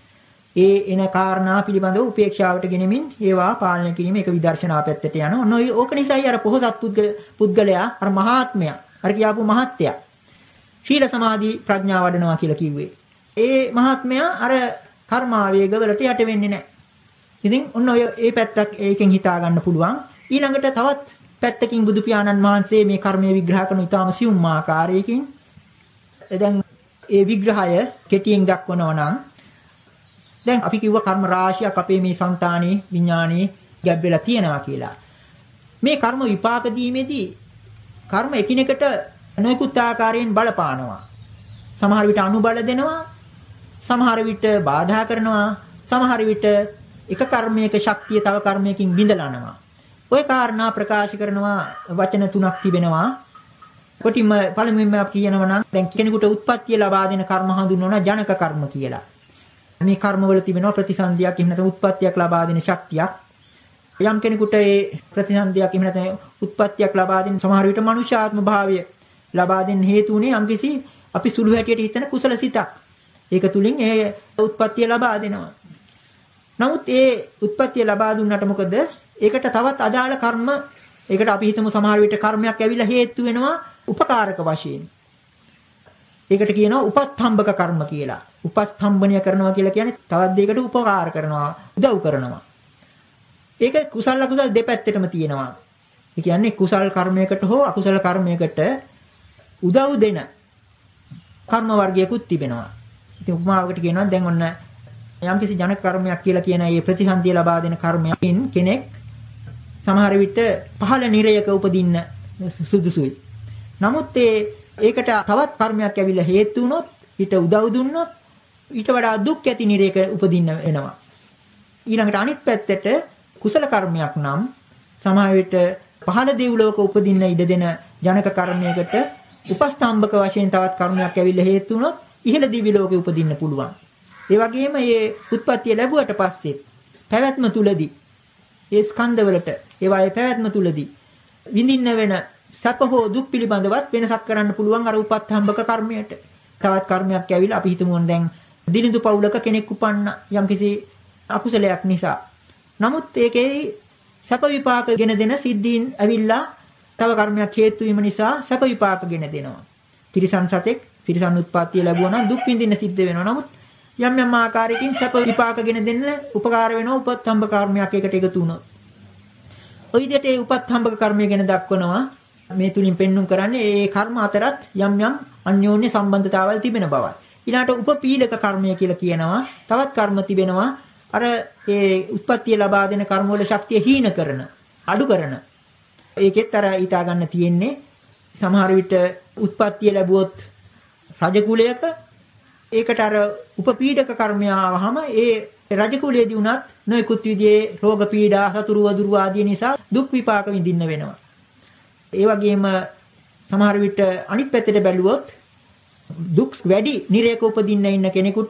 ඒ එන කාරණා පිළිබඳව උපේක්ෂාවට ගෙනෙමින් ඒවා පාලනය කිරීම එක විදර්ශනා පැත්තට යනවා. ඔන්න ඕක නිසායි අර පොහොසත් පුද්ගලයා අර මහාත්මයා අර කියාපු මහත්ය ශීල සමාධි ප්‍රඥා වඩනවා කියලා කිව්වේ. ඒ මහත්මයා අර කර්මාවේග වලට යට වෙන්නේ නැහැ. ඉතින් ඔන්න ඔය ඒ පැත්තක් ඒකෙන් හිතා ගන්න පුළුවන්. ඊළඟට තවත් පැත්තකින් බුදු පියාණන් වහන්සේ මේ කර්මය විග්‍රහ කරන ඉතාම සියුම් ආකාරයකින් දැන් ඒ විග්‍රහය කෙටියෙන් දක්වනවා නම් දැන් අපි කිව්ව කර්ම රාශියක් අපේ මේ సంతානේ විඥානේ ගැබ්බෙලා තියෙනවා කියලා. මේ කර්ම විපාක දීමේදී කර්ම එකිනෙකට නොයෙකුත් ආකාරයෙන් බලපානවා. සමහර විට අනුබල දෙනවා, සමහර විට බාධා කරනවා, සමහර විට එක කර්මයක ශක්තිය තව කර්මයකින් බිඳලනවා. ওই කාරණා ප්‍රකාශ කරනවා වචන තුනක් තිබෙනවා. කොටිම පළමුවෙන්ම අපි කියනවා නම් දැන් කෙනෙකුට උත්පත්තිය ලබා දෙන කර්ම හඳුන්වනවා ජනක කර්ම කියලා. මේ කර්මවල තිබෙනවා ප්‍රතිසන්දියක් එහෙම නැත්නම් උත්පත්තියක් ලබා දෙන ශක්තියක්. යම් කෙනෙකුට ඒ ප්‍රතිසන්දියක් එහෙම නැත්නම් උත්පත්තියක් ලබා දෙන සමහර විට මනුෂ්‍යාත්ම භාවය ලබා දෙන්න හේතු උනේ යම්කිසි අපි සුළු හැටියට හිතන කුසල සිතක්. ඒක තුලින් ඒ උත්පත්තිය ලබා දෙනවා. නමුත් ඒ උත්පත්තිය ලබා දුන්නාට මොකද? ඒකට තවත් අදාළ කර්ම ඒකට අපි හිතමු සමහර විට කර්මයක් ඇවිල්ලා හේතු වෙනවා උපකාරක වශයෙන්. ඒකට කියනවා උපස්තම්භක කර්ම කියලා. උපස්තම්භණය කරනවා කියලා කියන්නේ තවත් දෙයකට උපකාර කරනවා, උදව් කරනවා. ඒක කුසල අකුසල දෙපැත්තටම තියෙනවා. ඒ කියන්නේ කුසල් කර්මයකට හෝ අකුසල කර්මයකට උදව් දෙන කර්ම වර්ගයකුත් තිබෙනවා. ඉතින් උපමාවකට කියනවා දැන් ඔන්න යම්කිසි ජනක කර්මයක් කියලා කියන මේ ප්‍රතිසන්දිය ලබා දෙන කර්මයෙන් කෙනෙක් සමහර විට පහළ නිරයක උපදින්න සුදුසුයි. නමුත් ඒ ඒකට තවත් කර්මයක් ඇවිල්ලා හේතු වුණොත්, ඊට උදව් දුන්නොත් ඊට වඩා දුක් ඇති නිරයක උපදින්න වෙනවා. ඊළඟට අනිත් පැත්තට කුසල කර්මයක් නම් සමහර විට පහළ දෙව්ලෝක උපදින්න ඉඩ දෙන ජනක කර්මයකට උපස්තම්භක වශයෙන් තවත් කර්මයක් ඇවිල්ලා හේතු වුණොත් ඉහළ දිව්‍ය ලෝකෙ උපදින්න පුළුවන්. ඒ වගේම මේ උත්පත්තිය ලැබුවට පස්සේ පැවැත්ම තුලදී ඒ ස්කන්ධවලට ඒවායේ පැවැත්ම තුලදී විඳින්න වෙන සැප හෝ දුක් පිළිබඳවත් වෙනසක් කරන්න පුළුවන් අර උපස්තම්භක කර්මයට. තවත් කර්මයක් ඇවිල්ලා අපි හිතමු දැන් දිනිඳු පවුලක කෙනෙක් උපන්න යම්කිසි අකුසලයක් නිසා. නමුත් ඒකේ සැප විපාක ගෙන දෙන සිද්ධීන් ඇවිල්ලා තව කර්මයක් හේතු වීම නිසා සැප විපාක ගෙන දෙනවා. තිරිසන් සතෙක් තිරිසන් උත්පත්තිය ලැබුවා නම් දුක් විඳින්න සිද්ධ වෙනවා. නමුත් යම් යම් ආකාරයකින් සැප විපාක ගෙන දෙන්න උපකාර වෙනවා උපස්තම්භක කර්මයක් එකට එකතු වුණොත්. ඔය විදිහට ඒ උපස්තම්භක කර්මය ගැන දක්වනවා මේ තුලින් පෙන්눔 කරන්නේ ඒ කර්ම අතරත් යම් යම් අන්‍යෝන්‍ය සම්බන්ධතාවල් තිබෙන බවයි. ඊළාට උපපීඩක කර්මය කියලා කියනවා. තවත් කර්ම තිබෙනවා අර ඒ උත්පත්තිය ලබා දෙන කර්ම වල ශක්තිය හීන කරන, අඩු කරන. ඒකෙත් අර ඊටා ගන්න තියෙන්නේ සමහර විට උත්පත්තිය ලැබුවොත් රජ කුලයක ඒකට අර උපපීඩක කර්මය ආවහම ඒ රජ කුලයේදී උනත් නොයෙකුත් විදිහේ රෝග පීඩා, සතුරු වදුරු ආදී නිසා දුක් විපාක විඳින්න වෙනවා. ඒ වගේම සමහර විට අනිත් පැත්තට බැලුවොත් දුක් වැඩි නිරේක උපදින්න ඉන්න කෙනෙකුට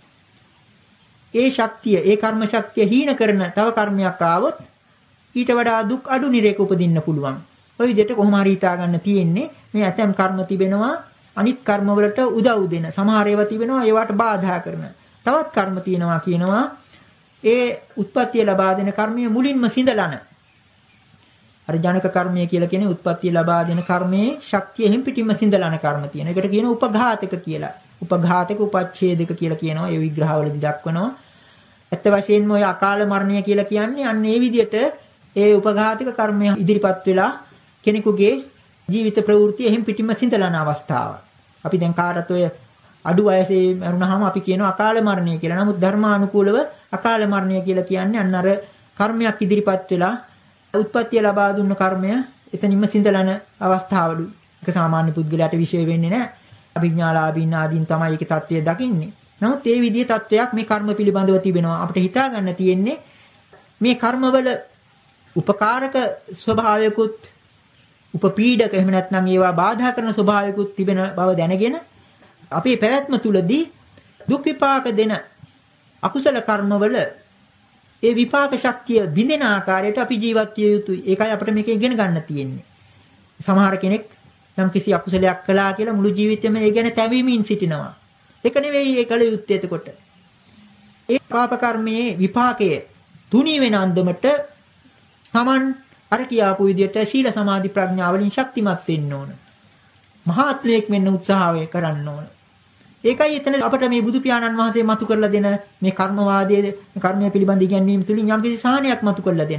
ඒ ශක්තිය, ඒ කර්ම ශක්තිය හීන කරන තව කර්මයක් ආවොත් ඊට වඩා දුක් අඩු නිරේක උපදින්න පුළුවන්. ඔය විදිහට කොහොම හරි හිතා ගන්න තියෙන්නේ මේ ඇතම් කර්ම තිබෙනවා අනිත් කර්ම වලට උදව් දෙන. සමහර ඒවා තිබෙනවා ඒවට බාධා කරන. තවත් කර්ම තියෙනවා කියනවා ඒ උත්පත්තිය ලබා දෙන කර්මයේ මුලින්ම සිඳලන. අර ජනක කර්මය කියලා කියන්නේ උත්පත්තිය ලබා දෙන කර්මයේ ශක්තිය හිම් පිටින්ම සිඳලන කර්ම තියෙන. ඒකට කියනවා උපඝාතක කියලා. උපඝාතක උපච්ඡේදක කියලා කියනවා. ඒ විග්‍රහවලදී දක්වනවා. ඇත්ත වශයෙන්ම ඔය අකාල මරණය කියලා කියන්නේ අන්න ඒ විදිහට ඒ උපඝාතක කර්මය ඉදිරිපත් වෙලා කෙනෙකුගේ ජීවිත ප්‍රවෘත්ති එහෙම් පිටින්ම සිඳලන අවස්ථාව. අපි දැන් කාටත් ඔය අඩු වයසේ මරුණාම අපි කියනවා අකාල මරණය කියලා. නමුත් ධර්මානුකූලව අකාල මරණය කියලා කියන්නේ අන්න අර කර්මයක් ඉදිරිපත් වෙලා උත්පත්තිය ලබා දුන්න කර්මය එතනින්ම සිඳලන අවස්ථාවලු. ඒක සාමාන්‍ය පුද්ගලයාට විශේෂ වෙන්නේ නැහැ. අභිඥාලාභීන් ආදීන් තමයි ඒකේ தත්ත්වය දකින්නේ. නමුත් මේ විදිහේ தත්ත්වයක් මේ කර්ම පිළිබඳව තිබෙනවා. අපිට හිතා ගන්න තියෙන්නේ මේ කර්මවල උපකාරක ස්වභාවයකුත් උපපීඩක එහෙම නැත්නම් ඒවා බාධා කරන ස්වභාවයකුත් තිබෙන බව දැනගෙන අපේ පැවැත්ම තුලදී දුක් විපාක දෙන අකුසල කර්මවල ඒ විපාක ශක්තිය බිඳෙන ආකාරයට අපි ජීවත් විය යුතුයි. ඒකයි අපිට මේක ඉගෙන ගන්න තියෙන්නේ. සමහර කෙනෙක් යම් කිසි අකුසලයක් කළා කියලා මුළු ජීවිතේම ඒ ගැන තැවීමින් සිටිනවා. ඒක නෙවෙයි ඒ කල යුත්තේ එතකොට. ඒ පාප කර්මයේ විපාකයේ තුනී වෙන අන්දමට Taman අර කියාපු විදිහට ශීල සමාධි ප්‍රඥා වලින් ශක්තිමත් වෙන්න ඕන. මහාත්මයෙක් වෙන්න උත්සාහය කරන්න ඕන. ඒකයි එතන අපට මේ බුදු පියාණන් වහන්සේ මතු කරලා දෙන මේ කර්මවාදයේ කර්මය පිළිබඳ ඉගැන්වීම තුළින් යම්කිසි සාහනයක් මතු කරලා දෙනවා.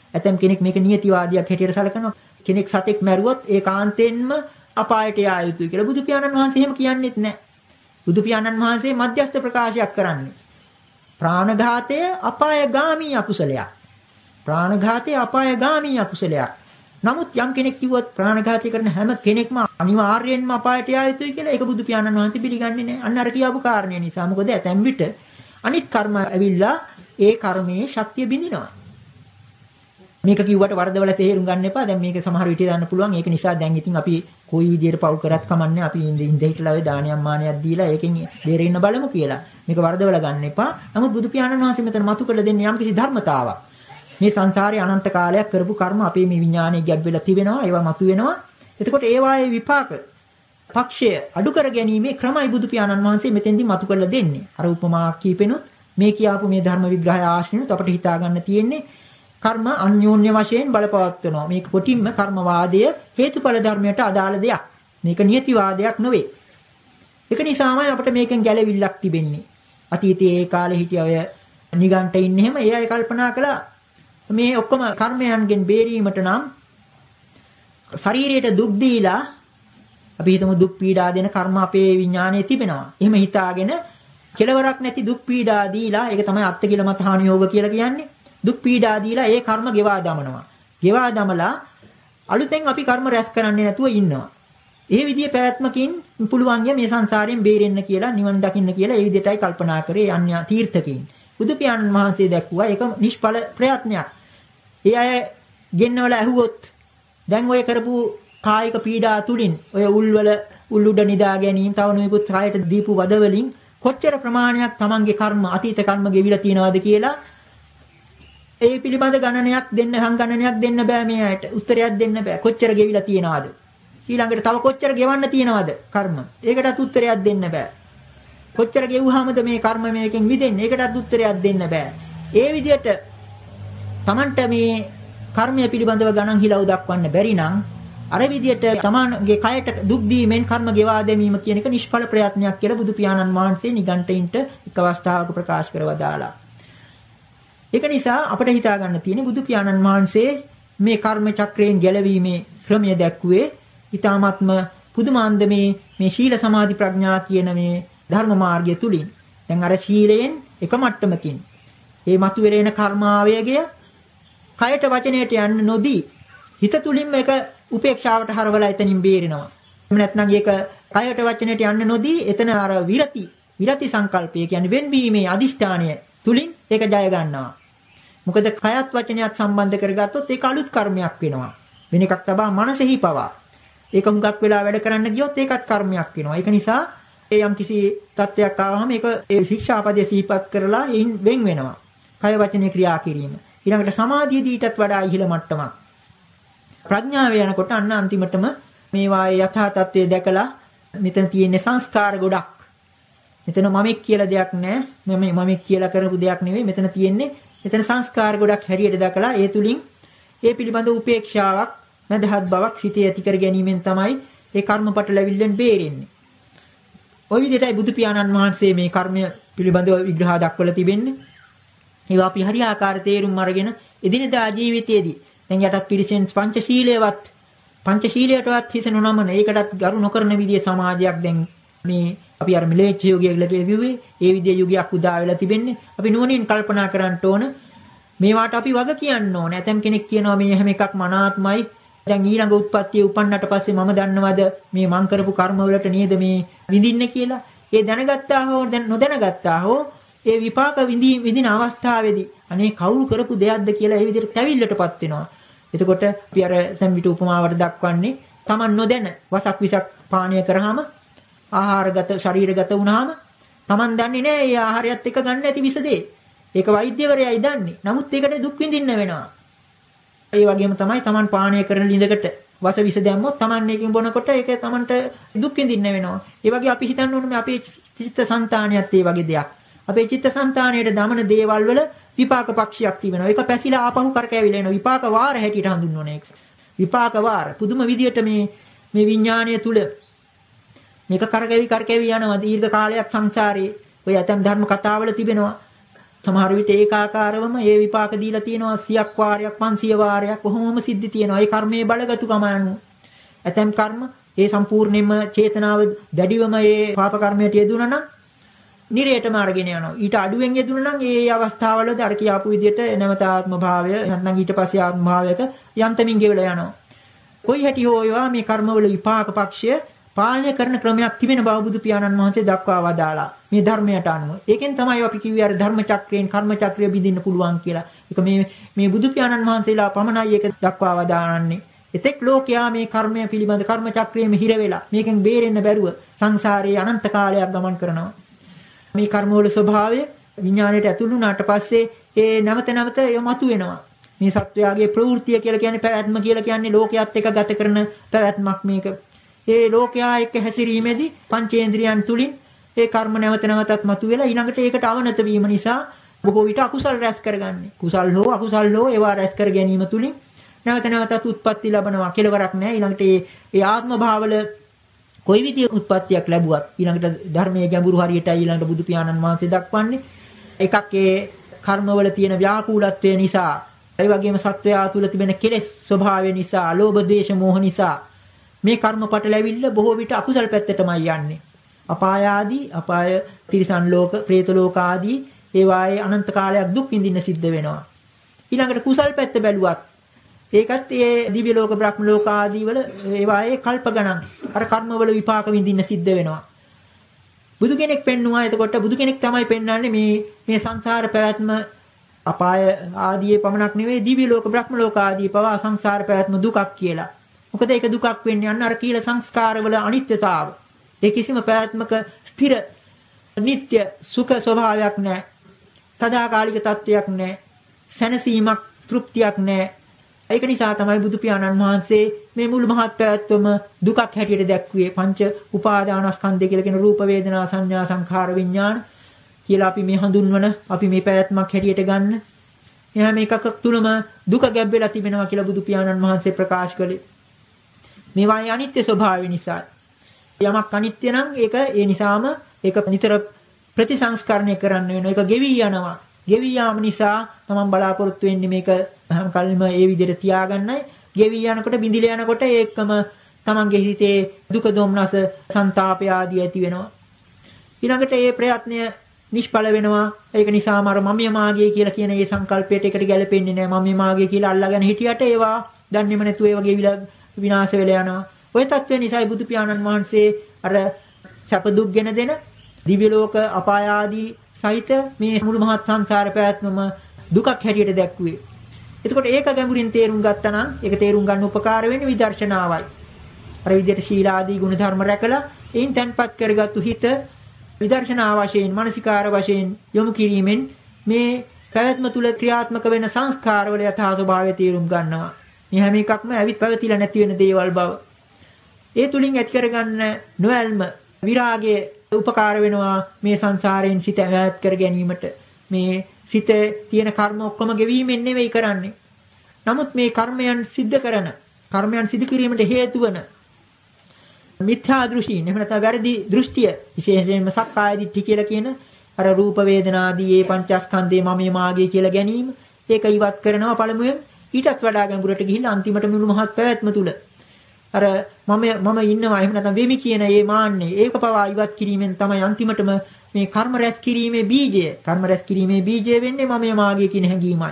ඇතම් කෙනෙක් මේක නියතිවාදියක් හැටියට සැලකනවා. කෙනෙක් සතෙක් මැරුවොත් ඒ කාන්තෙන්ම අපායට යා යුතුයි කියලා බුදු පියාණන් වහන්සේ එහෙම කියන්නේත් නැහැ. බුදු පියාණන් වහන්සේ මධ්‍යස්ථ ප්‍රකාශයක් කරන්නේ. ප්‍රාණඝාතය අපායගාමී අකුසලයක්. ප්‍රාණඝාතය අපායගාමී අකුසලයක්. නමුත් යම් කෙනෙක් කිව්වොත් ප්‍රාණඝාතය කරන හැම කෙනෙක්ම අනිවාර්යයෙන්ම අපායට යා යුතුයි කියලා ඒක බුදු පියාණන් වහන්සේ පිළිගන්නේ නැහැ. අන්න අර කියපු කාරණේ නිසා. මොකද ඇතැම් විට අනිත් කර්ම ඇවිල්ලා ඒ කර්මයේ ශක්තිය බිඳිනවා. මේක කිව්වට වරදවල තේරුම් ගන්න එපා. දැන් මේක සමහර විට දාන්න පුළුවන්. ඒක නිසා දැන් ඉතින් අපි කොයි විදියට පව් කරත් කමන්නේ. අපි ඉඳ හිටලා ඔය දානයක් මානයක් දීලා ඒකෙන් බේරෙන්න බලමු කියලා. මේක වරදවල ගන්න එපා. නමුත් බුදු පියාණන් වහන්සේ මෙතන මතු කළ දෙන්නේ යම්කිසි ධර්මතාවක්. මේ සංසාරේ අනන්ත කාලයක් කරපු කර්ම අපේ මේ විඥානයේ ගැබ් වෙලා තිබෙනවා. ඒවා මතු වෙනවා. එතකොට ඒවායේ විපාක පක්ෂය අඩු කර ගැනීමේ ක්‍රමයි බුදු පියාණන් වහන්සේ මෙතෙන්දි මතු කරලා දෙන්නේ. අර උපමාවක් කීපෙනුත් මේ කියාපු මේ ධර්ම විග්‍රහය ආශ්‍රිතව අපිට හිතා ගන්න තියෙන්නේ කර්ම අන්‍යෝන්‍ය වශයෙන් බලපවත්වනවා. මේක කොටින්ම කර්මවාදය හේතුඵල ධර්මයට අදාළ දෙයක්. මේක නියතිවාදයක් නෙවෙයි. ඒක නිසාමයි අපිට මේකෙන් ගැලවිල්ලක් තිබෙන්නේ. අතීතයේ ඒ කාලේ හිටිය අය නිගණ්ඨ ඉන්නේ එහෙම ඒ අය කල්පනා කළා මේ ඔක්කොම කර්මයන්ගෙන් බේරීමට නම් ශරීරයට දුක් දීලා අපි හිතමු දුක් පීඩා දෙන කර්ම අපේ විඥානයේ තිබෙනවා. එහෙම හිතාගෙන කෙලවරක් නැති දුක් පීඩා දීලා ඒක තමයි අත්තිකිලමත හානියෝග කියලා කියන්නේ. දුක් පීඩා දීලා ඒ කර්ම ගෙවා දමනවා. ගෙවා දමලා අලුතෙන් අපි කර්ම රැස් කරන්නේ නැතුව ඉන්නවා. ඒ විදිහේ පැවැත්මකින් පුළුවන් මේ සංසාරයෙන් බේරෙන්න කියලා නිවන් දකින්න කියලා ඒ විදිහටයි කල්පනා කරේ අන්‍ය තීර්ථකීන්. බුදු පියාණන් වහන්සේ දැක්ුවා ඒක නිෂ්ඵල ප්‍රයත්නයක්. ඒ අය ගෙන්නවල ඇහුවොත් දැන් ඔය කරපු කායික පීඩා තුලින් ඔය උල්වල උල්ුඩ නිදා ගැනීම තව නොයෙකුත් කායට දීපු වද වලින් කොච්චර ප්‍රමාණයක් Tamange කර්ම අතීත කර්ම ගෙවිලා තියෙනවද කියලා ඒ පිළිබඳ ගණනයක් දෙන්න සංගණනයක් දෙන්න බෑ මේ අයට. උත්තරයක් දෙන්න බෑ. කොච්චර ගෙවිලා තියෙනවද? ඊළඟට තව කොච්චර ගෙවන්න තියෙනවද කර්ම? ඒකටත් උත්තරයක් දෙන්න බෑ. කොච්චර ගෙවුවාමද මේ කර්ම මේකෙන් මිදෙන්නේ? ඒකටත් උත්තරයක් දෙන්න බෑ. ඒ විදිහට Tamanට මේ කර්මය පිළිබඳව ගණන් හිලව් දක්වන්න බැරි නම් අර විදිහට Tamanගේ කයට දුක් දීමෙන් කර්ම ගෙවා දැමීම කියන එක නිෂ්ඵල ප්‍රයත්නයක් කියලා බුදු පියාණන් වහන්සේ නිගණ්ඨයින්ට එක් අවස්ථාවක ප්‍රකාශ කරවදාලා. ඒක නිසා අපිට හිතා ගන්න තියෙන්නේ බුදු පියාණන් වහන්සේ මේ කර්ම චක්‍රයෙන් ගැලවීමේ ක්‍රමය දැක්ුවේ ඊ타මාත්ම පුදුමාන්දමේ මේ ශීල සමාධි ප්‍රඥා කියන මේ ධර්ම මාර්ගය තුලින්. දැන් අර ශීලයෙන් එක මට්ටමකින් මේ මතුවෙරෙන කර්මාවයගය කයට වචනයට යන්න නොදී හිත තුලින්ම ඒක උපේක්ෂාවට හරවලා එතනින් බේරෙනවා. එහෙම නැත්නම් ඒක කයට වචනයට යන්න නොදී එතන අර විරති විරති සංකල්පය කියන්නේ වෙන්වීමේ අදිෂ්ඨානය තුලින් ඒක ජය ගන්නවා. මොකද කයත් වචනයත් සම්බන්ධ කරගත්තොත් ඒක අලුත් කර්මයක් වෙනවා. වෙන එකක් තබා මනසෙහි පවා. ඒක හුඟක් වෙලා වැඩ කරන්න ගියොත් ඒකත් කර්මයක් වෙනවා. ඒක නිසා ඒ යම් කිසි තත්ත්වයක් ආවම ඒක ඒ ශික්ෂාපදයේ සිහිපත් කරලා එයින් වෙන් වෙනවා. කය වචනේ ක්‍රියා කිරීම. ඊළඟට සමාධියදී ඊටත් වඩා ඉහළ මට්ටමක්. ප්‍රඥාව යනකොට අන්න අන්තිමටම මේවායේ යථා තත්ත්වය දැකලා මෙතන තියෙන සංස්කාර ගොඩක්. මෙතන මමෙක් කියලා දෙයක් නැහැ. මම මමෙක් කියලා කරපු දෙයක් නෙවෙයි. මෙතන තියෙන්නේ මෙතන සංස්කාර ගොඩක් හැටියට දැකලා ඒ තුලින් ඒ පිළිබඳ උපේක්ෂාවක් නැදහත් බවක් සිටේ ඇති කර ගැනීමෙන් තමයි ඒ කර්මපට ලැබිල්ලෙන් බේරෙන්නේ. ওই විදිහටයි බුදු පියාණන් වහන්සේ මේ කර්මය පිළිබඳව විග්‍රහ දක්වලා තිබෙන්නේ. ඒවා අපි හරියාකාර තේරුම් අරගෙන එදිනදා ජීවිතයේදී දැන් යටත් පිළිසෙන් පංචශීලයේවත් පංචශීලයටවත් හිත නොනමන ඒකටත් ගරු නොකරන විදිහේ සමාජයක් දැන් මේ අපි අර මිලේච්ඡ යුගය කියලා කියුවේ ඒ විදිහේ යුගයක් උදා වෙලා තිබෙන්නේ. අපි නුවණින් කල්පනා කරන්න ඕන මේවාට අපි වග කියන්න ඕන. ඇතම් කෙනෙක් කියනවා මේ හැම එකක් මනාත්මයි. දැන් ඊළඟ උත්පත්තිය උපන්නට පස්සේ මම දන්නවද මේ මං කරපු කර්ම වලට නේද මේ විඳින්නේ කියලා. ඒ දැනගත්තා හෝ දැන් නොදැනගත්තා හෝ ඒ විපාක විඳි විඳින අවස්ථාවේදී අනේ කවුරු කරපු දෙයක්ද කියලා ඒ විදිහට තැවිල්ලටපත් වෙනවා. එතකොට අපි අර සම්මිට උපමාවට දක්වන්නේ Taman නොදැන වසක් විසක් පානීය කරාම ආහාරගත ශරීරගත වුණාම Taman දන්නේ නැහැ ඒ ආහාරයත් එක්ක ගන්න ඇති විස දෙය. ඒක වෛද්‍යවරයයි දන්නේ. නමුත් ඒකට දුක් විඳින්න වෙනවා. ඒ වගේම තමයි Taman පානීය කරන ළිඳකට වස විස දැම්මොත් Taman එකකින් බොනකොට ඒක Tamanට දුක් විඳින්න වෙනවා. ඒ වගේ අපි හිතන්න ඕනේ මේ අපේ චිත්ත සංතානියත් ඒ වගේ දෙයක්. අපේ චිත්ත සංතානයේ දමන දේවල් වල විපාක පක්ෂයක් තිබෙනවා. ඒක පැසිලා ආපහු කරකැවිලා එනවා. විපාක වාර හැටියට හඳුන්වන එක. විපාක වාර පුදුම විදියට මේ මේ විඥානය තුල මේක කරකැවි කරකැවි යනවා දීර්ඝ කාලයක් සංසාරේ. ඔය ඇතම් ධර්ම කතාවල තිබෙනවා. සමහර විට ඒකාකාරවම ඒ විපාක දීලා තියෙනවා සියක් වාරයක් පන්සිය වාරයක් කොහොමම සිද්ධ තියෙනවා. ඒ කර්මයේ බලගතුකම අනුව. ඇතැම් කර්ම ඒ සම්පූර්ණයෙන්ම චේතනාව දැඩිවම ඒ පාප කර්මයට යෙදුණා නම් නිරේටම අරගෙන යනවා. ඊට අඩුවෙන් යෙදුණා නම් ඒ අවස්ථාවවලදී අර කියාපු විදිහට නැවත ආත්ම භාවය නැත්නම් ඊට පස්සේ ආත්ම භාවයක යන්තමින් ගෙවලා යනවා. කොයි හැටි හෝ ඒවා මේ කර්මවල විපාක පක්ෂය පාලනය කරන ක්‍රමයක් තිබෙන බව බුදු පියාණන් වහන්සේ දක්වා වදාලා මේ ධර්මයට අනුව. ඒකෙන් තමයි අපි කිව්වේ අර ධර්ම චක්‍රයෙන් කර්ම චක්‍රය බිඳින්න පුළුවන් කියලා. ඒක මේ මේ බුදු පියාණන් වහන්සේලා පමණයි ඒක දක්වා වදාරන්නේ. එතෙක් ලෝකයා මේ කර්මය පිළිබඳ කර්ම චක්‍රයේම හිර වෙලා මේකෙන් බේරෙන්න බැරුව සංසාරයේ අනන්ත කාලයක් ගමන් කරනවා. මේ කර්මවල ස්වභාවය විඥාණයට ඇතුළු වුණාට පස්සේ ඒ නැවත නැවත ඒ මතුවෙනවා. මේ සත්වයාගේ ප්‍රවෘත්තිය කියලා කියන්නේ පැවැත්ම කියලා කියන්නේ ලෝකයේත් එක ගත කරන පැවැත්මක් මේක. ඒ ලෝකයා එක්ක හැසිරීමේදී පංචේන්ද්‍රියන් තුලින් ඒ කර්ම නැවත නැවතත් මතුවෙලා ඊළඟට ඒකට අවනත වීම නිසා බොහෝ විට අකුසල් රැස් කරගන්නේ. කුසල් හෝ අකුසල් හෝ ඒවා රැස් කර ගැනීම තුලින් නැවත නැවතත් උත්පත්ති ලැබනවා. කෙලවරක් නැහැ. ඊළඟට ඒ ඒ ආත්ම භාවවල කොයි විදිහේ උත්පත්තියක් ලැබුවත් ඊළඟට ධර්මයේ ගැඹුරු හරියටයි ඊළඟට බුදු පියාණන් වහන්සේ දක්වන්නේ. එකක් ඒ කර්මවල තියෙන ව්‍යාකූලත්වය නිසා, ඒ වගේම සත්වයා තුල තිබෙන කෙලෙස් ස්වභාවය නිසා, ලෝභ, ද්වේෂ, මෝහ නිසා මේ කර්මපට ලැබිල්ල බොහෝ විට අකුසල් පැත්තටමයි යන්නේ. අපාය ආදී, අපාය, තිරිසන් ලෝක, പ്രേත ලෝක ආදී ඒවායේ අනන්ත කාලයක් දුක් විඳින්න සිද්ධ වෙනවා. ඊළඟට කුසල් පැත්ත බැලුවත් ඒකත් ඒ දිව්‍ය ලෝක, බ්‍රහ්ම ලෝක ආදී වල ඒවායේ කල්ප ගණන් අර කර්මවල විපාක විඳින්න සිද්ධ වෙනවා. බුදු කෙනෙක් පෙන්නුවා එතකොට බුදු කෙනෙක් තමයි පෙන්වන්නේ මේ මේ සංසාර පැවැත්ම අපාය ආදී පමණක් නෙවෙයි දිව්‍ය ලෝක, බ්‍රහ්ම ලෝක ආදී පවා සංසාර පැවැත්ම දුකක් කියලා. මොකද ඒක දුකක් වෙන්නේ අන්න අර කීල සංස්කාරවල අනිත්‍යතාව. ඒ කිසිම පැවැත්මක ස්ථිර නිට්ටය සුඛ ස්වභාවයක් නැහැ. සදාකාලික තත්වයක් නැහැ. සැනසීමක්, තෘප්තියක් නැහැ. ඒක නිසා තමයි බුදු පියාණන් වහන්සේ මේ මුළු මහත් පැවැත්වම දුකක් හැටියට දැක්ුවේ. පංච උපාදානස්කන්ධය කියලා කියන රූප, වේදනා, සංඥා, සංඛාර, විඥාන කියලා අපි මේ හඳුන්වන අපි මේ පැවැත්මක් හැටියට ගන්න. එහා මේකක තුලම දුක ගැබ් වෙලා තිබෙනවා කියලා බුදු පියාණන් වහන්සේ ප්‍රකාශ කළේ. මේවායේ අනිත්‍ය ස්වභාවය නිසා. යමක් අනිත්‍ය නම් ඒක ඒ නිසාම ඒක නිතර ප්‍රතිසංස්කරණය කරන්න වෙනවා. ඒක ගෙවි යනවා. ගෙවි යාම නිසා තමන් බලාපොරොත්තු වෙන්නේ මේක හැම කල්ම ඒ විදිහට තියාගන්නයි. ගෙවි යනකොට බිඳිල යනකොට ඒකම තමන්ගේ හිතේ දුක, දොම්නස, සංతాපය ආදී ඇති වෙනවා. ඊළඟට ඒ ප්‍රයත්නය නිෂ්ඵල වෙනවා. ඒක නිසාම අර මමිය මාගේ කියලා කියන ඒ සංකල්පයට එකට ගැලපෙන්නේ නැහැ. මමිය මාගේ කියලා අල්ලාගෙන හිටියට ඒවා දන්නේම නැතුව ඒ වගේ විලා විනාශ වෙලා යනවා. ඔය தත්ත්වය නිසායි බුදු පියාණන් වහන්සේ අර සැප දුක් ගෙන දෙන දිව්‍ය ලෝක, අපාය ආදී සහිත මේ මුළු මහත් සංසාර පැවැත්මම දුකක් හැටියට දැක්ුවේ. එතකොට ඒක ගැඹුරින් තේරුම් ගත්තා නම් ඒක තේරුම් ගන්න උපකාර වෙන්නේ විදර්ශනාවයි. අර විදිහට ශීලාදී ගුණ ධර්ම රැකලා එයින් තැන්පත් කරගත්තු හිත විදර්ශනා වශයෙන්, මානසිකාර වශයෙන් යොමු කිරීමෙන් මේ පැවැත්ම තුල ක්‍රියාත්මක වෙන සංස්කාරවල යථා ස්වභාවය තේරුම් ගන්නවා. මේ හැම එකක්ම ඇවිත් පැවතිලා නැති වෙන දේවල් බව. ඒ තුලින් ඇති කරගන්න නොඇල්ම, විරාගයේ උපකාර වෙනවා මේ සංසාරයෙන් සිත ඈත් කර ගැනීමට. මේ සිතේ තියෙන කර්ම ඔක්කොම ගෙවීමෙන් නෙවෙයි කරන්නේ. නමුත් මේ කර්මයන් සිද්ධ කරන, කර්මයන් සිදු කිරීමට හේතු වන මිත්‍යා දෘෂ්ටි, එහෙම නැත්නම් වැරදි දෘෂ්ටිය, විශේෂයෙන්ම සක්කාය දිට්ඨිය කියලා කියන අර රූප, වේදනා ආදී මේ පංචස්කන්ධේ මමයේ මාගේ කියලා ගැනීම, ඒක ඉවත් කරනවා පළමුවෙන්. ඊටත් වඩා ගැඹුරට ගිහිල්ලා අන්තිමට මුළු මහත් පැවැත්ම තුල අර මම මම ඉන්නවා එහෙම නැත්නම් වෙමි කියන මේ මාන්නේ ඒක පවා ඉවත් කිරීමෙන් තමයි අන්තිමටම මේ කර්ම රැස් කිරීමේ බීජය කර්ම රැස් කිරීමේ බීජය වෙන්නේ මම මාගේ කියන හැඟීමයි.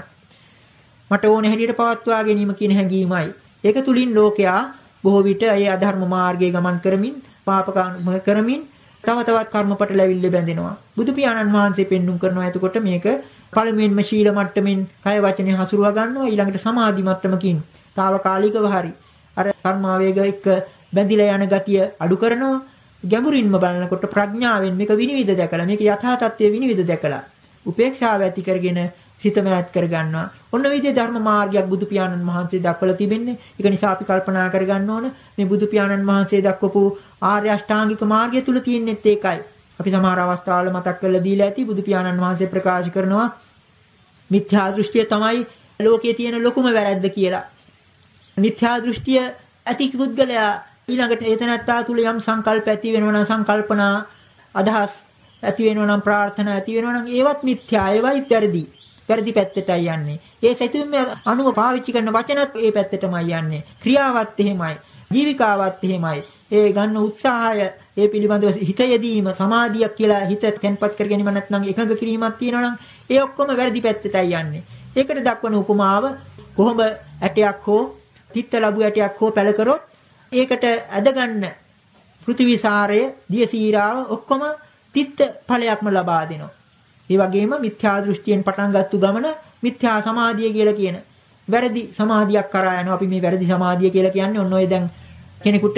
මට ඕන හැටියට පවත්වා ගැනීම කියන හැඟීමයි. ඒක තුලින් ලෝකයා බොහෝ විට ඒ අධර්ම මාර්ගයේ ගමන් කරමින් පාප කරමින් තව තවත් කර්මපට ලැබිල්ල බැඳෙනවා. බුදු පියාණන් වහන්සේ පෙන්눔 කරනවා එතකොට මේක පළමුවෙන්ම ශීල මට්ටමින් කය වචනේ හසුරුවා ගන්නවා ඊළඟට සමාධි මට්ටමකින් తాවකාලිකව හරි අර කර්මාවේග එක්ක බැඳිලා යන ගතිය අඩු කරනවා. ගැඹුරින්ම බලනකොට ප්‍රඥාවෙන් මේක විනිවිද දැකලා මේක යථා තත්ත්වය විනිවිද දැකලා උපේක්ෂාව ඇති කරගෙන හිත මෑත් කර ගන්නවා. ඔන්න විදිහේ ධර්ම මාර්ගයක් බුදු පියාණන් වහන්සේ දක්වලා තිබෙන්නේ. ඒක නිසා අපි කල්පනා කර ගන්න ඕන මේ බුදු පියාණන් වහන්සේ දක්වපු ආර්ය අෂ්ටාංගික මාර්ගය තුල තියෙන්නේත් ඒකයි. අපි සමහර අවස්ථාවල මතක් කරලා දීලා ඇති බුදු පියාණන් වහන්සේ ප්‍රකාශ කරනවා මිත්‍යා දෘෂ්ටිය තමයි ලෝකයේ තියෙන ලොකුම වැරැද්ද කියලා. මිත්‍යා දෘෂ්ටිය ඇති පුද්ගලයා ඊළඟට ඒතනත්තා තුල යම් සංකල්ප ඇති වෙනවා නම් සංකල්පනා අදහස් ඇති වෙනවා නම් ප්‍රාර්ථනා ඇති වෙනවා නම් ඒවත් මිත්‍යා ඒවයි වැරදි. වැරදි පැත්තටයි යන්නේ. ඒ සිතුවිල්ල අනුව පාවිච්චි කරන වචනත් ඒ පැත්තටමයි යන්නේ. ක්‍රියාවත් එහෙමයි. ජීවිකාවත් එහෙමයි. ඒ ගන්න උත්සාහය ඒ පිළිබඳව හිත යෙදීම සමාධියක් කියලා හිත තැන්පත් කර ගැනීම නැත්නම් එකඟ කිරීමක් තියෙනවා නම් ඒ ඔක්කොම වැරදි පැත්තටයි යන්නේ. ඒකට දක්වන උපමාව කොහොම ඇටයක් හෝ තිත්ත ලැබු ඇටයක් හෝ පැල කරොත් ඒකට ඇදගන්න පෘථිවිසාරය දියසීරාව ඔක්කොම තිත්ත ඵලයක්ම ලබා දෙනවා. ඒ වගේම මිත්‍යා දෘෂ්ටියෙන් පටන් ගත්තු ගමන මිත්‍යා සමාධිය කියලා කියන වැරදි සමාධියක් කරා යනවා. අපි මේ වැරදි සමාධිය කියලා කියන්නේ ඔන්න ඔය දැන් කෙනෙකුට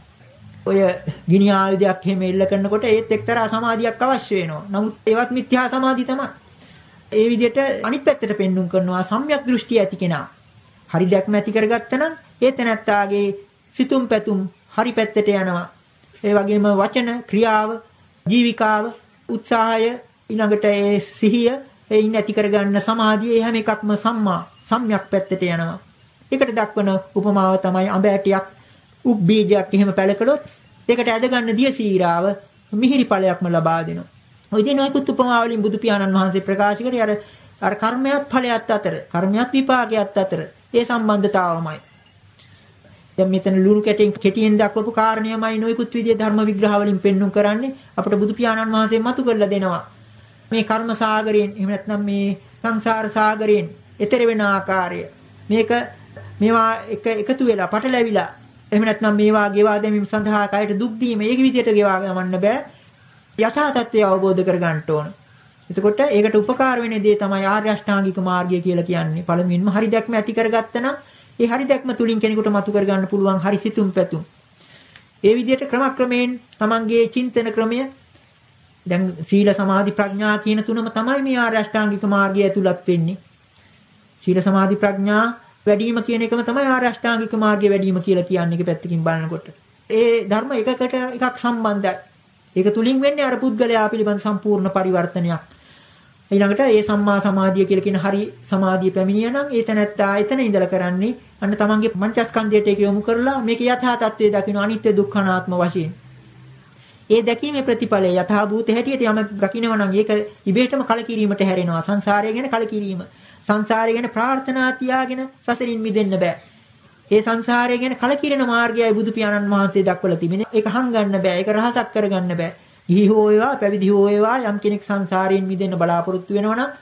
ඔය ගිනි ආයුධයක් එහෙම එල්ල කරනකොට ඒත් එක්තරා සමාධියක් අවශ්‍ය වෙනවා. නමුත් ඒවත් මිත්‍යා සමාධි තමයි. ඒ විදිහට අනිත් පැත්තට පෙන්눔 කරනවා සම්‍යක් දෘෂ්ටිය ඇති කෙනා. හරි දැක්ම ඇති කරගත්තා නම් ඒ තැනත්තාගේ සිතුම් පැතුම් හරි පැත්තට යනවා. ඒ වගේම වචන, ක්‍රියාව, ජීවිකාව, උත්සාහය, ඊළඟට ඒ සිහිය, ඒයින් ඇති කරගන්න සමාධිය හැම එකක්ම සම්මා සම්‍යක් පැත්තට යනවා. ඒකට දක්වන උපමාව තමයි අඹ ඇටයක් උක් බීජයක් එහෙම පැලකලොත් ඒකට ඇදගන්න දියසීරාව මිහිරි ඵලයක්ම ලබා දෙනවා. ඔය දින නොයෙකුත් උපමා වලින් බුදු පියාණන් වහන්සේ ප්‍රකාශ කරේ අර අර කර්මයක් ඵලයක් අතර, කර්මයක් විපාකයක් අතර ඒ සම්බන්ධතාවමයි. දැන් මෙතන ලුණු කැටින් කෙටියෙන් දක්වපු කාරණේමයි නොයෙකුත් විදිහේ ධර්ම විග්‍රහ වලින් පෙන්눔 කරන්නේ අපිට බුදු පියාණන් වහන්සේ මතු කරලා දෙනවා. මේ කර්ම සාගරයෙන් එහෙම නැත්නම් මේ සංසාර සාගරයෙන් එතර වෙන ආකාරය මේක මේවා එක එකතු වෙලා පටලැවිලා එහෙම නැත්නම් මේවා ගෙවා දැමීම සඳහා කයට දුක් දීම ඒක විදිහට ගෙවා ගමන්න බෑ. යථා තත්ත්වය අවබෝධ කර ගන්න ඕන. එතකොට ඒකට උපකාර වෙන දේ තමයි ආර්ය අෂ්ටාංගික මාර්ගය කියලා කියන්නේ. පළමුවෙන්ම හරි දැක්ම ඇති කරගත්තා නම් ඒ හරි දැක්ම තුලින් කෙනෙකුට මතු කර ගන්න පුළුවන් හරි සිතුම් පැතුම්. ඒ විදිහට ක්‍රමක්‍රමයෙන් තමන්ගේ චින්තන ක්‍රමය දැන් සීල සමාධි ප්‍රඥා කියන තුනම තමයි මේ ආර්ය අෂ්ටාංගික මාර්ගය ඇතුළත් වෙන්නේ. සීල සමාධි ප්‍රඥා වැඩිම කියන එකම තමයි ආර්ය අෂ්ටාංගික මාර්ගය වැඩිම කියලා කියන්නේ. එක පැත්තකින් බලනකොට ඒ ධර්ම එකකට එකක් සම්බන්ධයි. ඒක තුලින් වෙන්නේ අර පුද්ගලයා පිළිබඳ සම්පූර්ණ පරිවර්තනයක්. ඊළඟට ඒ සම්මා සමාධිය කියලා කියන හරි සමාධිය පැමිණියා නම් ඒ තැනත්තා එතන ඉඳලා කරන්නේ අන්න තමන්ගේ පංචස්කන්ධයට ඒක යොමු කරලා මේක යථා තත්ත්වය දකින්න අනිත්‍ය දුක්ඛ අනාත්ම වශයෙන්. ඒ දැකීමේ ප්‍රතිඵලය යථා භූත හැටියට යමක් දකින්නවා නම් ඒක ඉබේටම කලකිරීමට හැරෙනවා. සංසාරය ගැන කලකිරීම. සංසාරය ගැන ප්‍රාර්ථනා තියාගෙන සසරින් මිදෙන්න බෑ. ඒ සංසාරය ගැන කලකිරෙන මාර්ගයයි බුදු පියාණන් වහන්සේ දක්වලා තිබෙන්නේ. ඒක හංගන්න බෑ. ඒක රහසක් කරගන්න බෑ. ගිහි හෝ වේවා පැවිදි හෝ වේවා යම් කෙනෙක් සංසාරයෙන් මිදෙන්න බලාපොරොත්තු වෙනවා නම්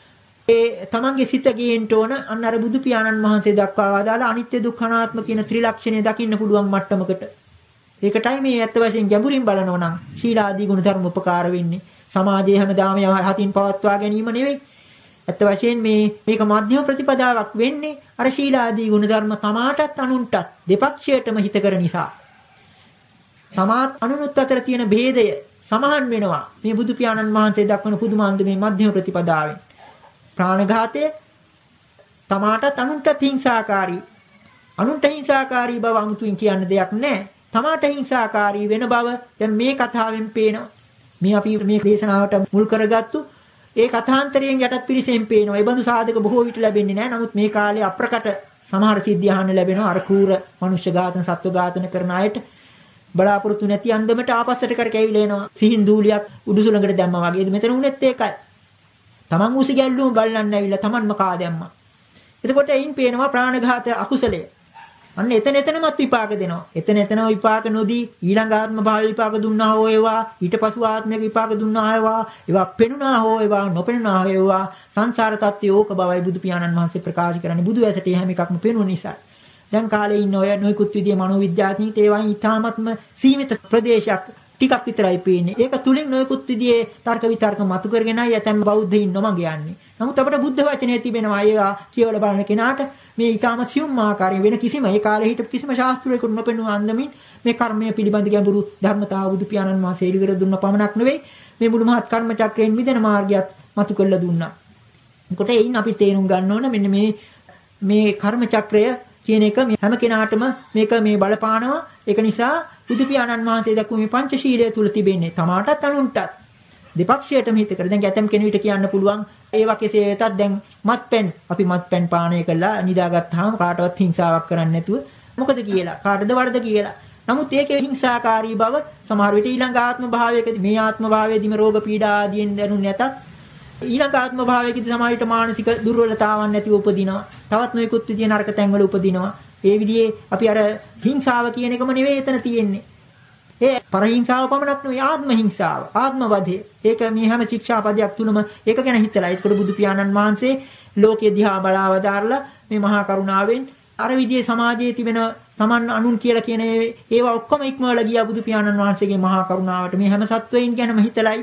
ඒ තමන්ගේ සිත ගේන්න ඕන අන්න අර බුදු පියාණන් වහන්සේ දක්වා වදාළ අනිත්‍ය දුක්ඛ අනාත්ම කියන ත්‍රිලක්ෂණය දකින්න පුළුවන් මට්ටමකට. ඒකටයි මේ ඇත්ත වශයෙන් ගැඹුරින් බලනවා නම් ශීලාදී ගුණ ධර්ම උපකාර වෙන්නේ. සමාජයේ හැමදාම යහතින් පවත්වා ගැනීම නෙවෙයි. ඇත්ත වශයෙන් මේ මේක මධ්‍යම ප්‍රතිපදාවක් වෙන්නේ අර ශීලාදී ගුණ ධර්ම තමාටත් අනුන්ටත් දෙපක්ෂයටම හිතකර නිසා. සමාත් අනුනුත් අතර තියෙන ભેදය සමහන් වෙනවා මේ බුදු පියාණන් වහන්සේ දක්වන පුදුමාන්ද මේ මධ්‍යම ප්‍රතිපදාවෙන්. ප්‍රාණඝාතය තමාටත් අනුන්ටත් හිංසාකාරී. අනුන්ට හිංසාකාරී බව අමුතුවෙන් කියන්න දෙයක් නැහැ. තමාට හිංසාකාරී වෙන බව දැන් මේ කතාවෙන් පේනවා. මේ අපි මේ දේශනාවට මුල් කරගත්තු ඒ කථාන්තරයෙන් යටත් පිරිසෙන් පේනවා. ඒ බඳු සාධක බොහෝ විට ලැබෙන්නේ නැහැ. නමුත් මේ කාලේ අප්‍රකට සමහර සිද්ධි අහන්න ලැබෙනවා. අර කූර මනුෂ්‍ය ඝාතන, සත්ව ඝාතන කරන අයට බලාපොරොත්තු නැති අන්දමට ආපස්සට කරකැවිලා එනවා. සිහින් දූලියක් උඩුසුලඟට දැම්මා වගේ. මෙතන උනේත් ඒකයි. Taman උසි ගැල්ලුම බල්ලන්න ඇවිල්ලා Tamanම කා දැම්මා. එතකොට එයින් පේනවා ප්‍රාණඝාත අකුසලය. අන්න එතන එතනමත් විපාක දෙනවා. එතන එතනම විපාක නොදී ඊළඟ ආත්ම භාව විපාක දුන්නා හෝ ඒවා ඊට පසු ආත්මයක විපාක දුන්නා ඒවා ඒවා පෙනුනා හෝ ඒවා නොපෙනුනා හෝ ඒවා සංසාර තත්ත්වය ඕක බවයි බුදු පියාණන් වහන්සේ ප්‍රකාශ කරන්නේ. බුදු ඇසට හැම එකක්ම පෙනුන නිසා. දැන් කාලේ ඉන්න ඔය නොයෙකුත් විදිහේ මනෝවිද්‍යාඥයින්ට ඒවායින් ඊටාත්ම සීමිත ප්‍රදේශයක් ටිකක් විතරයි පේන්නේ. ඒක තුලින් නොයෙකුත් විදිහේ තර්ක විතර්ක මතු කරගෙනයි ඇතැම් බෞද්ධයින් නොමග යන්නේ. නමුත් අපිට බුද්ධ වචනේ තිබෙනවා ඒවා කියවල බලන කෙනාට මේ ඊටාම සියුම් ආකාරයෙන් වෙන කිසිම ඒ කාලේ හිටපු කිසිම ශාස්ත්‍රයකට නොපෙනුන අන්දමින් මේ කර්මය පිළිබඳ ගැඹුරු ධර්මතාව බුදු පියාණන් වහන්සේ ඉදිරියට දුන්න පමණක් නෙවෙයි මේ මුළු මහත් කර්ම චක්‍රයෙන් මිදෙන මාර්ගයත් මතු කරලා දුන්නා. ඒකට එයින් අපි තේරුම් ගන්න ඕන මෙන්න මේ මේ කර්ම චක්‍රය කියන එක මේ හැම කෙනාටම මේක මේ බලපානවා. ඒක නිසා බුදු පියාණන් වහන්සේ දක්වපු මේ පංචශීලය තුල තිබෙන්නේ තමාටත් අනුන්ටත් දෙපක්ෂයටම හිත කර. දැන් ගැතම් කෙනෙකුට කියන්න පුළුවන් ඒවා කෙසේ වෙතත් දැන් මත්පැන් අපි මත්පැන් පානය කළා නිදාගත්තාම කාටවත් හිංසාවක් කරන්නේ නැතුව මොකද කියලා කාටද වරද කියලා. නමුත් ඒකේ හිංසාකාරී බව සමහර විට ඊළඟ ආත්ම භාවයකදී මේ ආත්ම භාවයේදීම රෝග පීඩා ආදීන් දැනුනේ නැතත් ඊළඟ ආත්ම භාවයකදී සමහර විට මානසික දුර්වලතාවන් නැතිව උපදිනවා. තවත් නොයෙකුත් විදිහේ නරක තැන්වල උපදිනවා. ඒ විදිහේ අපි අර හිංසාව කියන එකම නෙවෙයි එතන තියෙන්නේ. ඒ පරහිංසාව පමණක් නෙවෙයි ආත්ම හිංසාව, ආත්ම වධය. ඒක මේ හැම ශික්ෂාපදයක් තුලම ඒක ගැන හිතලා ඒකට බුදු පියාණන් වහන්සේ ලෝකයේ දිහා බලාව දාරලා මේ මහා කරුණාවෙන් අර විදිහේ සමාජයේ තිබෙන සමන් අනුන් කියලා කියන ඒවා ඔක්කොම ඉක්මවලා ගියා බුදු පියාණන් වහන්සේගේ මහා කරුණාවට. මේ හැම සත්වයින් ගැනම හිතලයි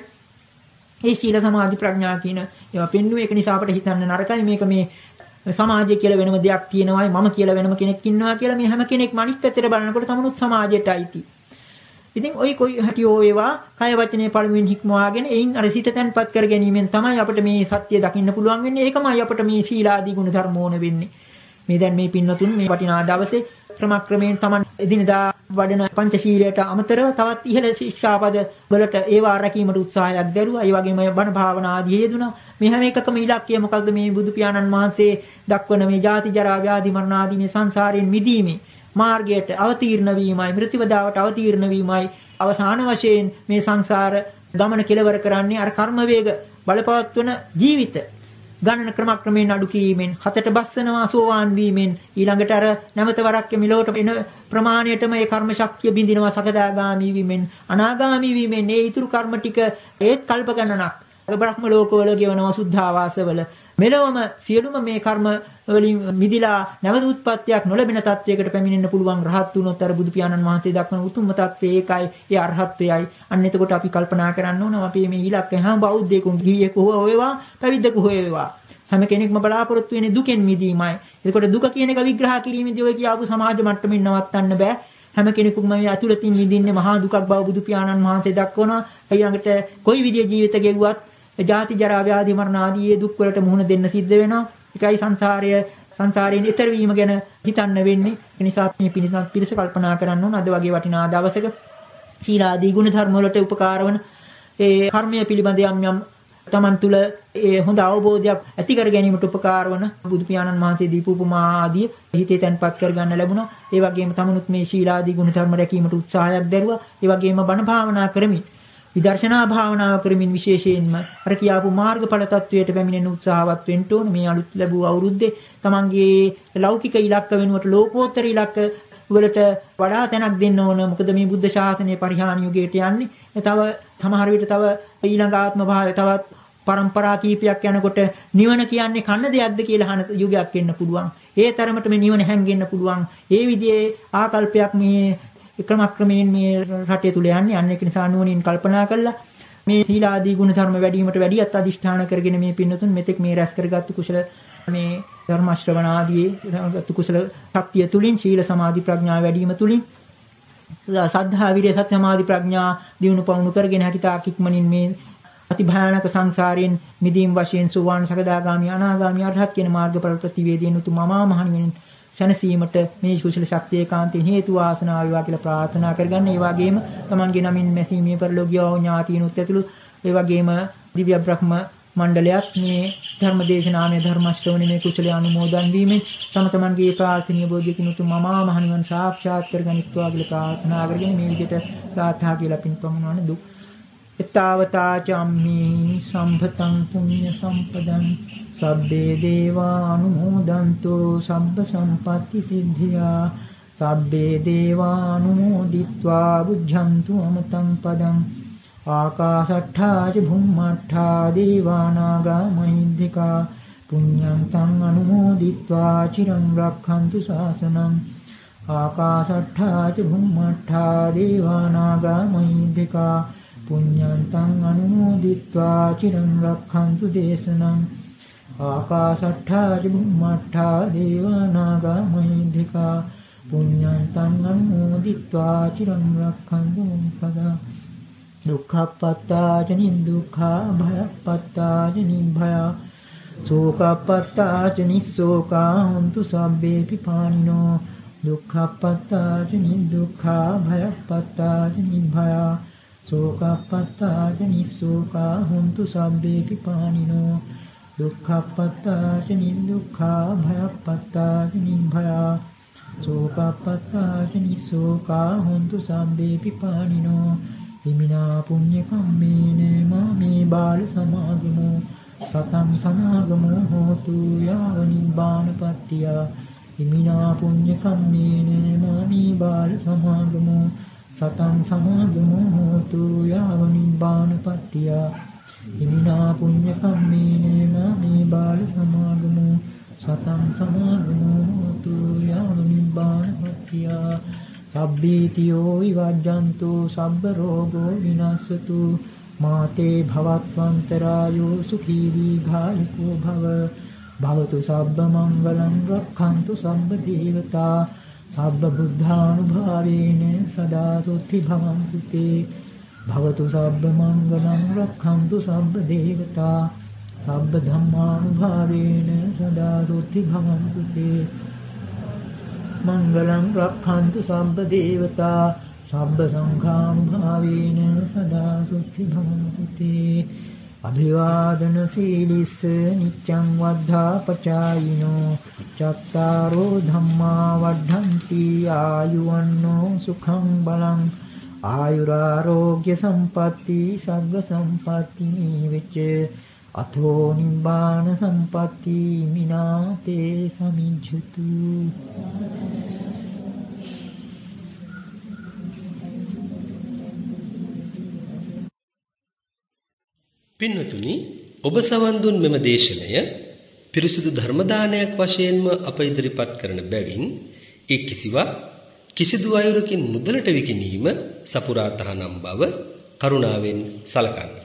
ඒ සීල සමාධි ප්‍රඥා කියන ඒවා පෙන්වුවේ. ඒක නිසා අපිට හිතන්න නරකයි මේක මේ සමාජය කියලා වෙනම දෙයක් තියෙනවායි මම කියලා වෙනම කෙනෙක් ඉන්නවා කියලා. මේ හැම කෙනෙක්ම අනිත් පැත්තට බලනකොට තමනුත් සමාජයටයි. ඉතින් ওই කොයි හැටියෝ ඒවා කය වචනේ පළමුවෙන් හික්මවාගෙන එයින් අර සිත තැන්පත් කර ගැනීමෙන් තමයි අපිට මේ සත්‍ය දකින්න පුළුවන් වෙන්නේ. ඒකමයි අපිට මේ සීලාදී ගුණ ධර්ම ඕන වෙන්නේ. මේ දැන් මේ පින්නතුන් මේ වටිනා දවසේ ක්‍රමක්‍රමයෙන් Taman එදිනදා වඩන පංචශීලයට අමතරව තවත් ඉහළ ශික්ෂාපද වලට ඒවා රැකීමට උත්සාහයක් දැරුවා. ඒ වගේම බණ භාවනා ආදී යෙදුණා. මේ හැම එකකම ඉලක්කය මොකක්ද? මේ බුදු පියාණන් වහන්සේ දක්වන මේ ජාති ජරා ව්‍යාධි මරණ ආදී මේ සංසාරයෙන් මිදීමේ මාර්ගයට අවතීර්ණ වීමයි, මෘතිවදාවට අවතීර්ණ වීමයි අවසාන වශයෙන් මේ සංසාර ගමන කෙලවර කරන්නේ අර කර්ම වේග බලපවත්වන ජීවිත ගණන ක්‍රමක්‍රමයෙන් අඩු කිරීමෙන්, හතට බස්සනවා සෝවාන් වීමෙන්, ඊළඟට අර නැවත වරක් මෙලොවට එන ප්‍රමාණයටම ඒ කර්ම ශක්තිය බිඳිනවා සකදාගාමී වීමෙන්, අනාගාමී වීමෙන්. ඒ ඊතුරු කර්ම ටික ඒත් කල්ප ගණනක් බ්‍රහ්ම ලෝකවල ගෙවනවා සුද්ධාවාසවල. මෙලොවම සියලුම මේ කර්ම වලින් මිදිලා නැවත උත්පත්තියක් නොලැබෙන තත්වයකට පැමිණෙන්න පුළුවන් රහත් වුණොත් අර බුදු පියාණන් වහන්සේ දක්වන උතුම්ම තත්වය ඒකයි. ඒ අරහත්ත්වයයි. අන්න එතකොට අපි කල්පනා කරන්න ඕන අපි මේ ඊළඟ හැම බෞද්ධයෙකුම ගිහියෙකු හොයවා පැවිද්දකු හොයවා හැම කෙනෙක්ම බලාපොරොත්තු වෙන්නේ දුකෙන් මිදීමයි. එතකොට දුක කියන එක විග්‍රහ කිරීමේදී ඔය කියාපු සමාජ මට්ටමින් නවත්තන්න බෑ. හැම කෙනෙකුම මේ අතුලතින් මිදින්නේ මහා දුකක් බව බුදු පියාණන් වහන්සේ දක්වනවා. ඊළඟට කොයි විදිය ජීවිත ගෙවුවත් ජාති ජරා ව්‍යාධි මරණ ආදී දුක් වලට මුහුණ දෙන්න සිද්ධ වෙනවා. ඒකයි සංසාරය සංසාරයෙන් ඈතර වීම ගැන හිතන්න වෙන්නේ. ඒ නිසා මේ පිළිසත් පිළිස කල්පනා කරන්න ඕන. අද වගේ වටිනා දවසක සීලාදී ගුණ ධර්ම වලට උපකාර වන ඒ කර්මය පිළිබඳ යම් යම් තමන් තුළ ඒ හොඳ අවබෝධයක් ඇති කර ගැනීමට උපකාර වන බුදු පියාණන් වහන්සේ දීපු උපමා ආදී හිතේ තැන්පත් කර ගන්න ලැබුණා. ඒ වගේම තමනුත් මේ සීලාදී ගුණ ධර්ම රැකීමට උත්සාහයක් දැරුවා. ඒ වගේම බණ භාවනා කරමින් විදර්ශනා භාවනාව කරමින් විශේෂයෙන්ම අර කියාපු මාර්ගඵල තත්වයට පැමිණෙන උත්සාහවත් වෙන්න ඕන. මේ අලුත් ලැබූ අවුරුද්දේ තමන්ගේ ලෞකික ඉලක්ක වෙනුවට ලෝකෝත්තර ඉලක්ක වලට වඩා තැනක් දෙන්න ඕන. මොකද මේ බුද්ධ ශාසනය පරිහානි යුගයට යන්නේ. තව සමහර විට තව ඊළඟ ආත්ම භාවය තවත් પરම්පරා කීපයක් යනකොට නිවන කියන්නේ කන්න දෙයක්ද කියලා අහන යුගයක් එන්න පුළුවන්. ඒ තරමට මේ නිවන හැංගෙන්න පුළුවන්. ඒ විදිහේ ආකල්පයක් මේ ක්‍රමක්‍රමයෙන් මේ රටේ තුල යන්නේ. අන්න ඒක නිසා නුවණින් කල්පනා කළා මේ සීලාදී ගුණ ධර්ම වැඩි වීමට වැඩියත් අදිෂ්ඨාන කරගෙන මේ පින්නතුන් මෙතෙක් මේ රැස් කරගත්තු කුසල මේ ධර්ම ශ්‍රවණ ආදී ගත්තු කුසල ශක්තිය තුලින් සීල සමාධි ප්‍රඥා වැඩි වීම තුලින් සද්ධා විරිය සති සමාධි ප්‍රඥා දිනු පවුණු කරගෙන හිතාක් ඉක්මනින් මේ අති භයානක සංසාරයෙන් මිදීම වශයෙන් සුවාන් සකදාගාමි අනාගාමි අරහත් කියන මාර්ගඵල ප්‍රතිවේදීන් උතුම් මමා මහණෙනි සැනසීමට මේ කුසල ශක්තිය ඒකාන්තයෙන් හේතු වාසනා වේවා කියලා ප්‍රාර්ථනා කරගන්න. ඒ වගේම තමන්ගේ නමින් මැසීමේ පරිලෝකීය ඥාතීනුත් ඇතුළු ඒ වගේම දිව්‍ය බ්‍රහ්ම මණ්ඩලයක් මේ ධර්ම දේශනාමය ධර්ම ශ්‍රවණයේ මේ කුසල අනුමෝදන් වීමෙන් තම තමන්ගේ ප්‍රාර්ථනීය බෝධියකින් උතුම් මමා මහණිවන් සාක්ෂාත් කරගනිත්වා කියලා ප්‍රාර්ථනා කරගෙන මේ විදිහට සාථා කියලා පින්පමුණවන දුක් එතාවතා චම්මි සම්පතං පුඤ්ඤ සම්පදං සබ්බේ දේවා අනුමෝදන්තු සබ්බ සම්පatti සිද්ධියා සබ්බේ දේවා අනුමෝදිත්වා බුද්ධන්තු අමතං පදං ආකාශට්ඨා ච භුම්මට්ඨා දේවානාගා මහින්దికා පුඤ්ඤං තං අනුමෝදිත්වා චිරං රක්ඛන්තු ශාසනං ආකාශට්ඨා ච භුම්මට්ඨා දේවානාගා මහින්దికා පුඤ්ඤං තං අනුමෝදිත්වා චිරං රක්ඛන්තු දේශනං ආකාශට්ඨා ච බුම්මට්ඨා දේවානාගා මහින්దికා පුඤ්ඤං තං අනුමෝදිත්වා චිරං රක්ඛන්තු පදං දුක්ඛප්පත්තා ච නිදුක්ඛා භයප්පත්තා ච නිභයා ශෝකප්පත්තා ච නිස්සෝකා හොන්තු සබ්බේපි පානිනෝ දුක්ඛප්පත්තා ච නිදුක්ඛා භයප්පත්තා ච නිභයා ශෝකප්පත්තා ච නිස්සෝකා හොන්තු සබ්බේපි පානිනෝ දුක්ඛප්පත්තා ච නිදුක්ඛා භයප්පත්තා ච නිභයා සෝකප්පත්තාජනිසෝකා හොන්තු සම්බේ පිපානිනෝ හිමිනා පුඤ්ඤ කම්මේන මාමේ බාල සමාගමෝ සතං සමාගමෝ හෝතු යාව නිබ්බානපත්තිය හිමිනා පුඤ්ඤ කම්මේන මාමේ බාල සමාගමෝ සතං සමාගමෝ හෝතු යාව නිබ්බානපත්තිය හිමිනා පුඤ්ඤ කම්මේන මාමේ බාල සමාගමෝ සතං සමාගමෝ හෝතු යාව නිබ්බානපත්තිය සබ්බීතියෝ විවජ්ජන්තු සබ්බ රෝගෝ විනස්සතු මාතේ භවත්වන්තරායෝ සුඛී දීඝායුකෝ භව භවතු සබ්බ මංගලං රක්ඛන්තු සබ්බ දේවතා සබ්බ බුද්ධානුභාවේන සදා සුත්ති භවන්තු තේ භවතු සබ්බ මංගලං රක්ඛන්තු සබ්බ දේවතා සබ්බ ධම්මානුභාවේන සදා සුත්ති භවන්තු තේ මංගලං රක්ඛන්තු සබ්බ දේවතා සබ්බ සංඛානුභාවේන සදා සුත්ති භවන්තු තේ අභිවාදන සීලිස්ස නිච්ඡං වද්ධා පචායිනෝ චත්තාරෝ ධම්මා වද්ධන්ති ආයුවන්නෝ සුඛං බලං ආයුරාෝග්‍ය සම්පatti සග්ග සම්පatti විච අතෝ නිබ්බාන සම්පatti මිනාතේ සමිජ්ජතු පින්වතුනි, ඔබ සවන් දුන් මෙම දේශනය පිරිසුදු ධර්ම දානයක් වශයෙන්ම අප ඉදිරිපත් කරන බැවින් ඒ කිසිවක් කිසිදු අයුරකින් මුදලට විකිණීම සපුරා තහනම් බව කරුණාවෙන් සලකන්න.